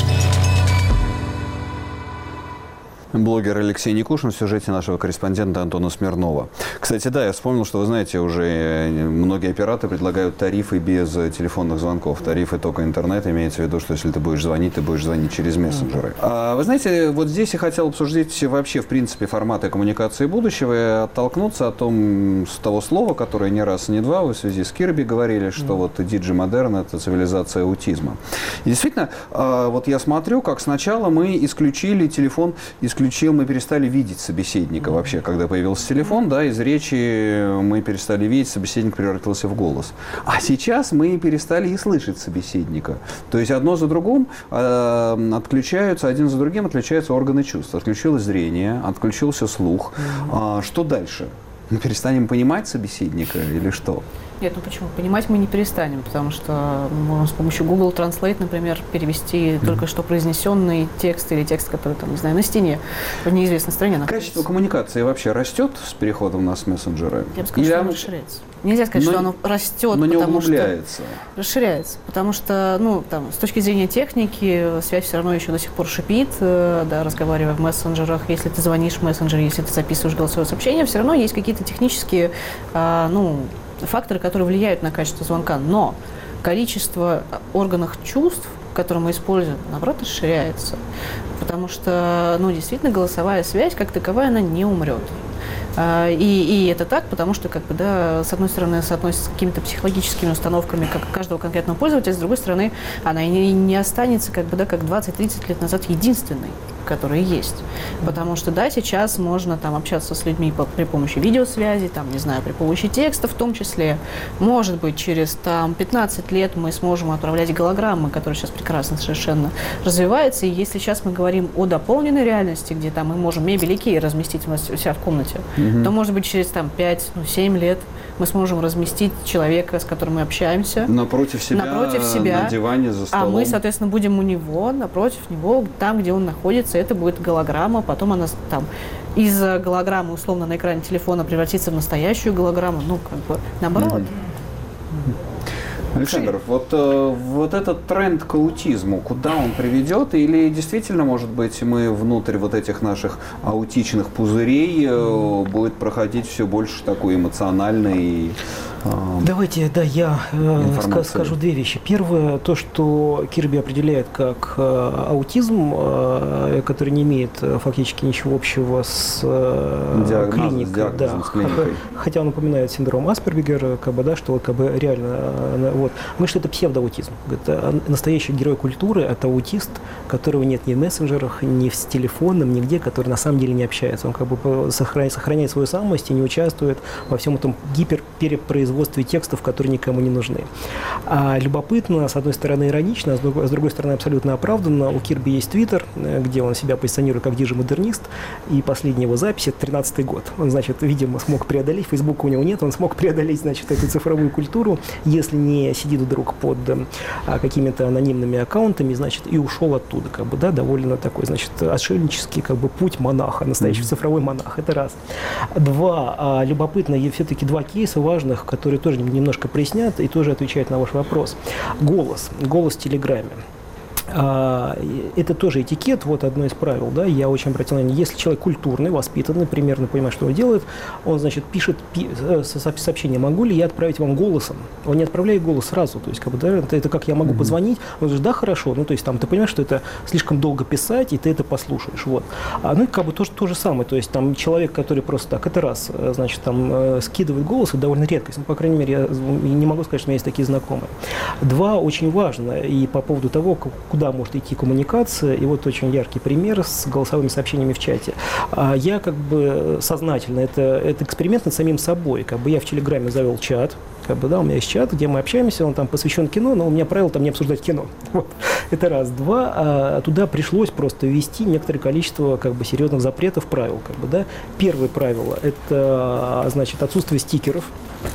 Блогер Алексей Никушин в сюжете нашего корреспондента Антона Смирнова. Кстати, да, я вспомнил, что, вы знаете, уже многие операторы предлагают тарифы без телефонных звонков. Тарифы только интернет, имеется в виду, что если ты будешь звонить через мессенджеры. Вы знаете, вот здесь я хотел обсудить вообще, в принципе, форматы коммуникации будущего и оттолкнуться от того слова, которое не раз, не два, вы в связи с Кирби говорили, что вот диджи-модерн – это цивилизация аутизма. И действительно, вот я смотрю, как сначала мы исключили телефон, мы перестали видеть собеседника вообще, когда появился телефон, да, из речи мы перестали видеть, собеседник превратился в голос. А сейчас мы перестали и слышать собеседника. То есть одно за другим отключаются органы чувств. Отключилось зрение, отключился слух. Что дальше? Мы перестанем понимать собеседника или что? Нет, ну почему? Понимать мы не перестанем, потому что мы можем с помощью Google Translate, например, перевести только что произнесенный текст или текст, который, там, не знаю, на стене в неизвестной стране находится. Качество коммуникации вообще растет с переходом на мессенджеры? Я бы сказала, что оно расширяется. Нельзя сказать, что оно растет, но не потому углубляется. Что расширяется, потому что, ну, там, с точки зрения техники, связь все равно еще до сих пор шипит, да, разговаривая в мессенджерах. Если ты звонишь в мессенджер, если ты записываешь голосовое сообщение, все равно есть какие-то технические, факторы, которые влияют на качество звонка. Но количество органов чувств, которые мы используем, наоборот, расширяется. Потому что, действительно, голосовая связь, как таковая, она не умрет. И это так, потому что, с одной стороны, соотносится с какими-то психологическими установками как каждого конкретного пользователя, с другой стороны, она не останется, как 20-30 лет назад единственной, которая есть. Потому что, да, сейчас можно общаться с людьми при помощи видеосвязи, при помощи текста в том числе. Может быть, через 15 лет мы сможем отправлять голограммы, которые сейчас прекрасно совершенно развиваются. И если сейчас мы говорим о дополненной реальности, где мы можем мебель Икеи разместить у себя в комнате, то, может быть, через 5-7 лет мы сможем разместить человека, с которым мы общаемся. Напротив себя, на диване, за столом. А мы, соответственно, будем у него, напротив него, там, где он находится. Это будет голограмма, потом она из голограммы, условно, на экране телефона превратится в настоящую голограмму. Наоборот. Александр, вот этот тренд к аутизму, куда он приведет? Или действительно, может быть, мы внутрь вот этих наших аутичных пузырей будет проходить все больше такой эмоциональный... Давайте, я скажу две вещи. Первое, то, что Кирби определяет как аутизм, который не имеет фактически ничего общего с клиникой. Хотя он упоминает синдром Аспергера, что реально, что это псевдоаутизм. Это настоящий герой культуры, это аутист, которого нет ни в мессенджерах, ни в телефонном, нигде, который на самом деле не общается. Он сохраняет свою самость и не участвует во всем этом гиперперепроизводстве производстве текстов, которые никому не нужны. А любопытно, с одной стороны, иронично, а с другой стороны, абсолютно оправданно. У Кирби есть Твиттер, где он себя позиционирует как диджи-модернист, и последняя его запись – это 13-й год. Он, значит, видимо, смог преодолеть, Фейсбука у него нет, он смог преодолеть, значит, эту цифровую культуру, если не сидит вдруг под какими-то анонимными аккаунтами, значит, и ушел оттуда, как бы, да, довольно такой, значит, отшельнический, как бы, путь монаха, настоящий цифровой монах, это раз. Два, любопытно, и все-таки два кейса важных, которые тоже немножко прояснят и тоже отвечают на ваш вопрос. Голос в Телеграме. Это тоже этикет, вот одно из правил, да, я очень обратил внимание, если человек культурный, воспитанный, примерно понимает, что он делает, он, значит, пишет сообщение, могу ли я отправить вам голосом, он не отправляет голос сразу, то есть, как бы, да, это как я могу позвонить, он говорит, да, хорошо, ну, то есть, там, ты понимаешь, что это слишком долго писать, и ты это послушаешь, вот. Ну, и как бы то же самое, то есть, там, человек, который просто так, это раз, значит, там, скидывает голос, это довольно редкость, ну, по крайней мере, я не могу сказать, что у меня есть такие знакомые. Два, очень важно, и по поводу того, куда может идти коммуникация. И вот очень яркий пример с голосовыми сообщениями в чате. Я как бы сознательно, это эксперимент над самим собой. Как бы я в Телеграме завел чат, как бы, да, у меня есть чат, где мы общаемся, он там посвящен кино, но у меня правило там не обсуждать кино. Вот. Это раз. Два, туда пришлось просто ввести некоторое количество как бы серьезных запретов правил. Как бы, да. Первое правило – это, значит, отсутствие стикеров.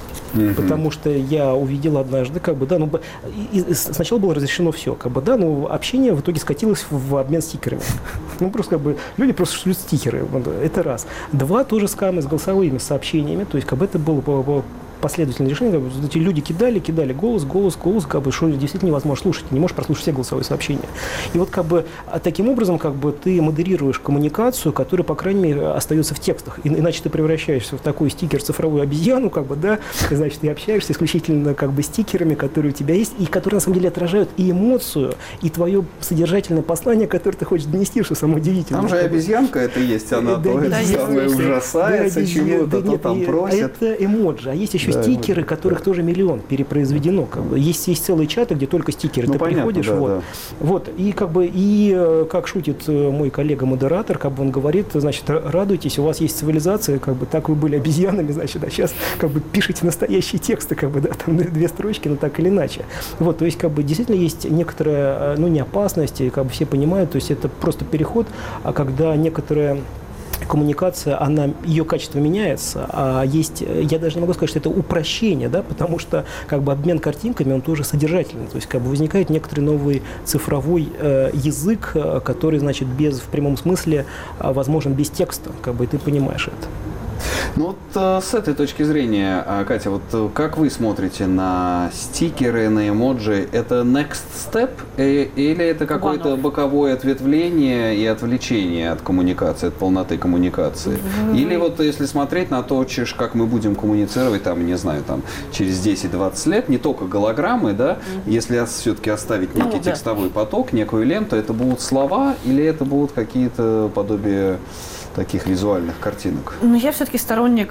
Потому что я увидел однажды, как бы, да, ну, сначала было разрешено все, как бы, да, но общение в итоге скатилось в обмен стикерами. Ну, просто, как бы, люди просто шлют стикеры, это раз. Два, тоже скамы с голосовыми сообщениями, то есть, как бы, это было последовательное решение, как бы, эти люди кидали голос, как бы, что действительно невозможно слушать, не можешь прослушать все голосовые сообщения. И вот, как бы, таким образом, как бы, ты модерируешь коммуникацию, которая, по крайней мере, остается в текстах, иначе ты превращаешься в такой стикер, цифровую обезьяну, как бы, да, значит, ты общаешься исключительно, как бы, стикерами, которые у тебя есть, и которые, на самом деле, отражают и эмоцию, и твое содержательное послание, которое ты хочешь донести, что самое удивительное. Там же обезьянка это есть, она то самое ужасается, чего-то, то там просит. Это эмоджи, а есть еще стикеры, которых тоже миллион перепроизведено. Как бы. Есть целые чаты, где только стикеры. Ну, ты понятно, приходишь, да, вот. Да. Вот. И как бы, и как шутит мой коллега-модератор, как бы он говорит, значит, радуйтесь, у вас есть цивилизация, как бы так вы были обезьянами, значит, а сейчас как бы пишите настоящие тексты, как бы, да, там 2 строчки, но так или иначе. Вот, то есть, как бы, действительно есть некоторая, ну, не опасность, и как бы все понимают, то есть это просто переход, а когда некоторая коммуникация, ее качество меняется, а есть, я даже не могу сказать, что это упрощение, да, потому что как бы обмен картинками, он тоже содержательный, то есть как бы возникает некоторый новый цифровой язык, который, значит, в прямом смысле возможен без текста, как бы, и ты понимаешь это. Ну вот с этой точки зрения, Катя, вот как вы смотрите на стикеры, на эмоджи? Это next step или это какое-то боковое ответвление и отвлечение от коммуникации, от полноты коммуникации? Или вот если смотреть на то, как мы будем коммуницировать, там, не знаю, там, через 10-20 лет, не только голограммы, да, если все-таки оставить некий текстовой поток, некую ленту, это будут слова или это будут какие-то подобия таких визуальных картинок? Ну, я все-таки сторонник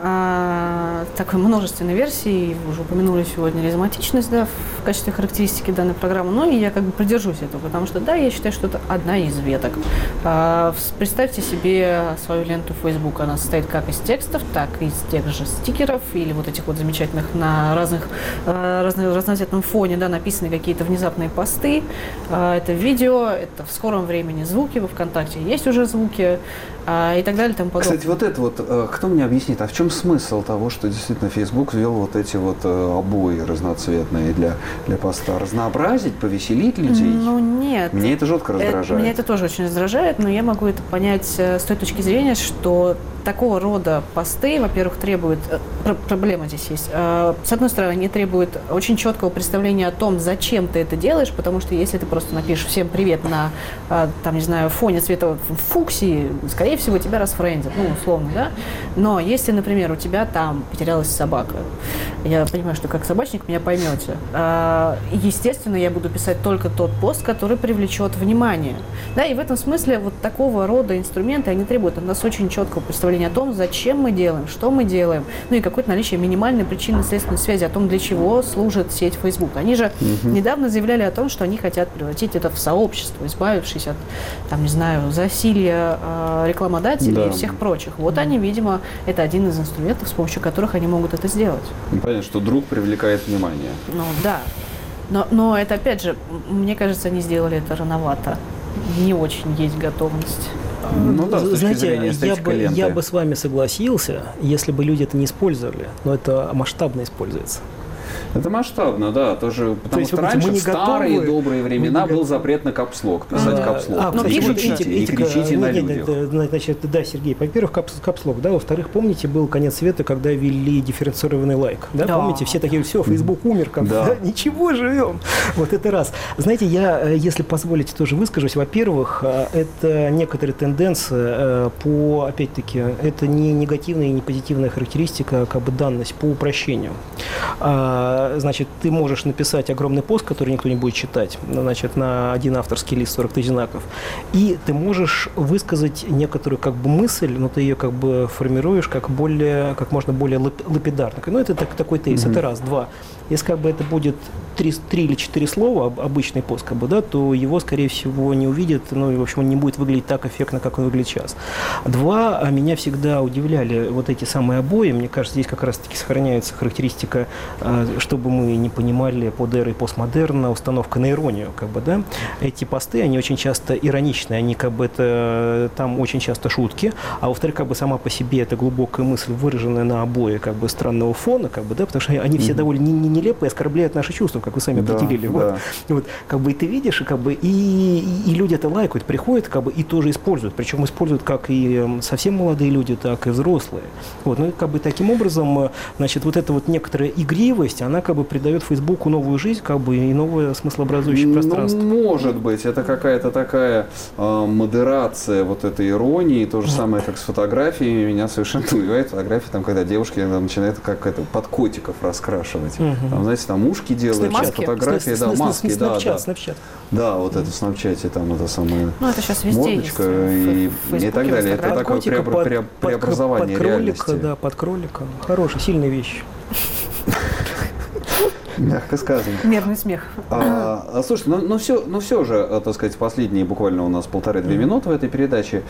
такой множественной версии. Вы уже упомянули сегодня резоматичность, да, в качестве характеристики данной программы. Ну, и я как бы придержусь этого, потому что, да, я считаю, что это одна из веток. Представьте себе свою ленту Facebook. Она состоит как из текстов, так и из тех же стикеров или вот этих вот замечательных на разноцветном фоне, да, написаны какие-то внезапные посты. Это видео, это в скором времени звуки. Во ВКонтакте есть уже звуки. И так далее, и тому подобное. Кстати, вот это вот, кто мне объяснит, а в чем смысл того, что действительно Facebook ввел вот эти вот обои разноцветные для поста? Разнообразить, повеселить людей? Ну, нет. Меня это жутко раздражает. Меня это тоже очень раздражает, но я могу это понять с той точки зрения, что такого рода посты, во-первых, требуют... Проблема здесь есть. С одной стороны, они требуют очень четкого представления о том, зачем ты это делаешь, потому что если ты просто напишешь «Всем привет» на, там, не знаю, фоне цвета фуксии, скорее всего, тебя расфрендят, ну, условно, да? Но если, например, у тебя там потерялась собака, я понимаю, что как собачник меня поймете, естественно, я буду писать только тот пост, который привлечет внимание. Да, и в этом смысле вот такого рода инструменты, они требуют от нас очень четкого представления о том, зачем мы делаем, что мы делаем, ну и какое-то наличие минимальной причинно-следственной связи о том, для чего служит сеть Facebook. Они же недавно заявляли о том, что они хотят превратить это в сообщество, избавившись от, там, не знаю, засилья рекламодателей и всех прочих. Вот они, видимо, это один из инструментов, с помощью которых они могут это сделать. понятно, что друг привлекает внимание. Ну да. Но это, опять же, мне кажется, они сделали это рановато. Не очень есть готовность. Ну да, с точки Знаете, зрения эстетика ленты. я бы с вами согласился, если бы люди это не использовали, но это масштабно используется. Это масштабно, да, тоже, потому что раньше, в старые добрые времена, был запрет на капслок, писать капслок. но пишут же. И кричите на людях. Значит, да, Сергей, во-первых, капслок, да, во-вторых, помните, был конец света, когда ввели дифференцированный лайк, да, помните, все такие, все, Facebook умер, да, ничего, живем, вот это раз. Знаете, я, если позволите, тоже выскажусь, во-первых, это некоторые тенденции по, опять-таки, это не негативная и не позитивная характеристика, как бы данность по упрощению. Значит, ты можешь написать огромный пост, который никто не будет читать, значит, на один авторский лист 40 тысяч знаков, и ты можешь высказать некоторую как бы мысль, но ты ее как бы формируешь как можно более лапидарно. Ну, это такой тезис, это раз. Два. Если как бы это будет 3 или 4 слова, обычный пост, как бы, да, то его, скорее всего, не увидят, ну, и, в общем, он не будет выглядеть так эффектно, как он выглядит сейчас. Два, меня всегда удивляли вот эти самые обои. Мне кажется, здесь как раз-таки сохраняется характеристика, чтобы мы не понимали под эрой постмодерна, установка на иронию, как бы, да. Эти посты, они очень часто ироничные, они как бы это, там очень часто шутки, а во-вторых, как бы сама по себе эта глубокая мысль, выраженная на обои, как бы, странного фона, как бы, да, потому что они все довольно нелепые, оскорбляют наши чувства, как вы сами определили. Да. Вот, как бы, и ты видишь, и, как бы, и люди это лайкают, приходят, как бы, и тоже используют. Причем используют как и совсем молодые люди, так и взрослые. Вот, ну и как бы таким образом, значит, вот эта вот некоторая игривость, она как бы придает Фейсбуку новую жизнь, как бы, и новое смыслообразующее пространство. Может быть, это какая-то такая модерация вот этой иронии, то же самое, как с фотографиями. Меня совершенно убивает фотографии, там, когда девушки начинают как это под котиков раскрашивать. Там, знаете, там ушки делают, фотографии, да, маски, да. Snapchat. Да, вот это в Snapchat, там это самое. Ну, это сейчас везде мордочка и так далее. Это такое преобразование реальности. Да, под кролика. Хорошая, сильная вещь. Мягко сказано. Нервный смех. Слушайте, ну все же, так сказать, последние буквально у нас 1,5-2 минуты в этой передаче.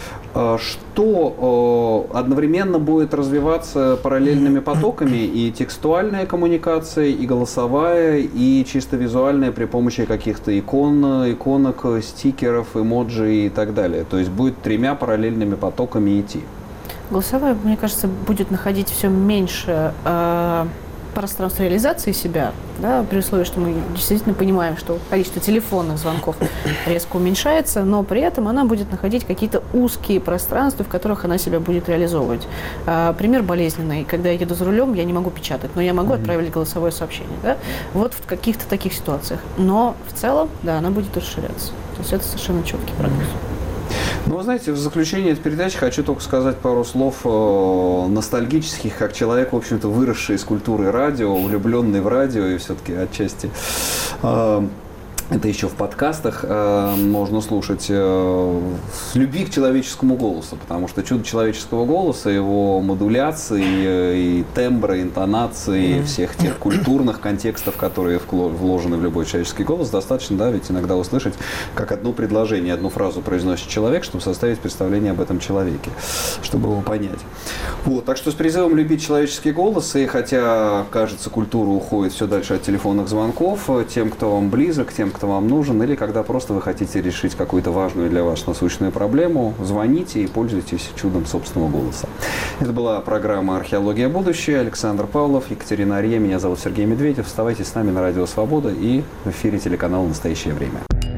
Что одновременно будет развиваться параллельными потоками и текстуальная коммуникация, и голосовая, и чисто визуальная при помощи каких-то иконок, стикеров, эмоджи и так далее. То есть будет 3 параллельными потоками идти. Голосовая, мне кажется, будет находить все меньше пространство реализации себя, да, при условии, что мы действительно понимаем, что количество телефонных звонков резко уменьшается, но при этом она будет находить какие-то узкие пространства, в которых она себя будет реализовывать. Пример болезненный. Когда я еду за рулем, я не могу печатать, но я могу отправить голосовое сообщение. Да? Вот в каких-то таких ситуациях. Но в целом, да, она будет расширяться. То есть это совершенно четкий прогресс. Ну, вы знаете, в заключение этой передачи хочу только сказать пару слов ностальгических, как человек, в общем-то, выросший из культуры радио, влюбленный в радио и все-таки отчасти это еще в подкастах можно слушать с любви к человеческому голосу, потому что чудо человеческого голоса, его модуляции и тембра, интонации, всех тех культурных контекстов, которые вложены в любой человеческий голос, достаточно, да, ведь иногда услышать, как одно предложение, одну фразу произносит человек, чтобы составить представление об этом человеке, чтобы его понять. Вот, так что с призывом любить человеческий голос, и хотя, кажется, культура уходит все дальше от телефонных звонков, тем, кто вам близок, тем, кто вам нужен, или когда просто вы хотите решить какую-то важную для вас насущную проблему, звоните и пользуйтесь чудом собственного голоса. Это была программа «Археология. Будущее». Александр Павлов, Екатерина Арье, меня зовут Сергей Медведев. Оставайтесь с нами на Радио Свобода и в эфире телеканала «Настоящее время».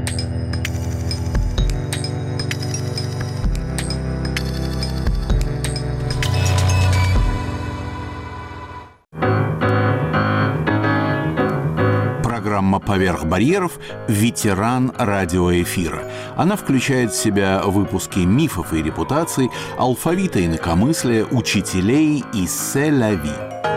Программа «Поверх барьеров» ветеран радиоэфира. Она включает в себя выпуски мифов и репутаций, алфавита инакомыслия, учителей и «Се-ля-ви».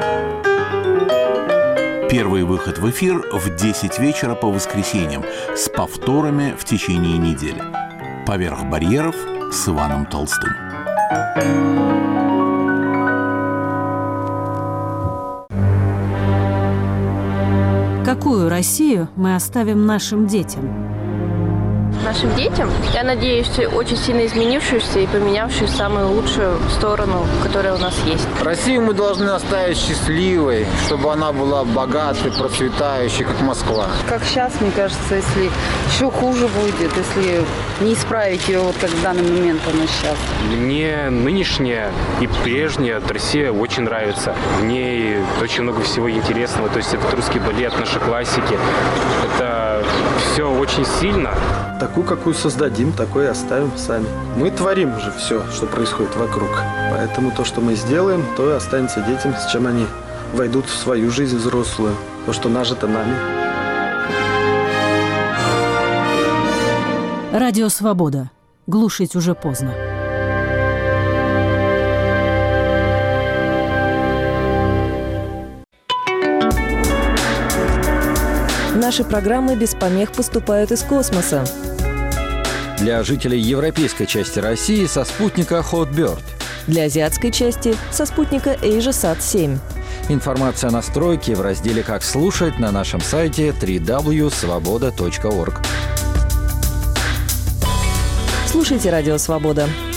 Первый выход в эфир в 10 вечера по воскресеньям с повторами в течение недели. «Поверх барьеров» с Иваном Толстым. Какую Россию мы оставим нашим детям? нашим детям. Я надеюсь, очень сильно изменившуюся и поменявшуюся в самую лучшую сторону, которая у нас есть. Россию мы должны оставить счастливой, чтобы она была богатой, процветающей, как Москва. Как сейчас, мне кажется, если еще хуже будет, если не исправить ее, вот как в данный момент она сейчас. Мне нынешняя и прежняя Россия очень нравится. В ней очень много всего интересного. То есть это русский балет, наши классики. Это все очень сильно. Такую, какую создадим, такой и оставим сами. Мы творим уже все, что происходит вокруг. Поэтому то, что мы сделаем, то и останется детям, с чем они войдут в свою жизнь взрослую. То, что нажито нами. Радио «Свобода». Глушить уже поздно. Наши программы без помех поступают из космоса. Для жителей европейской части России со спутника Hotbird. Для азиатской части со спутника AsiaSat-7. Информация о настройке в разделе «Как слушать» на нашем сайте www.svoboda.org. Слушайте «Радио Свобода».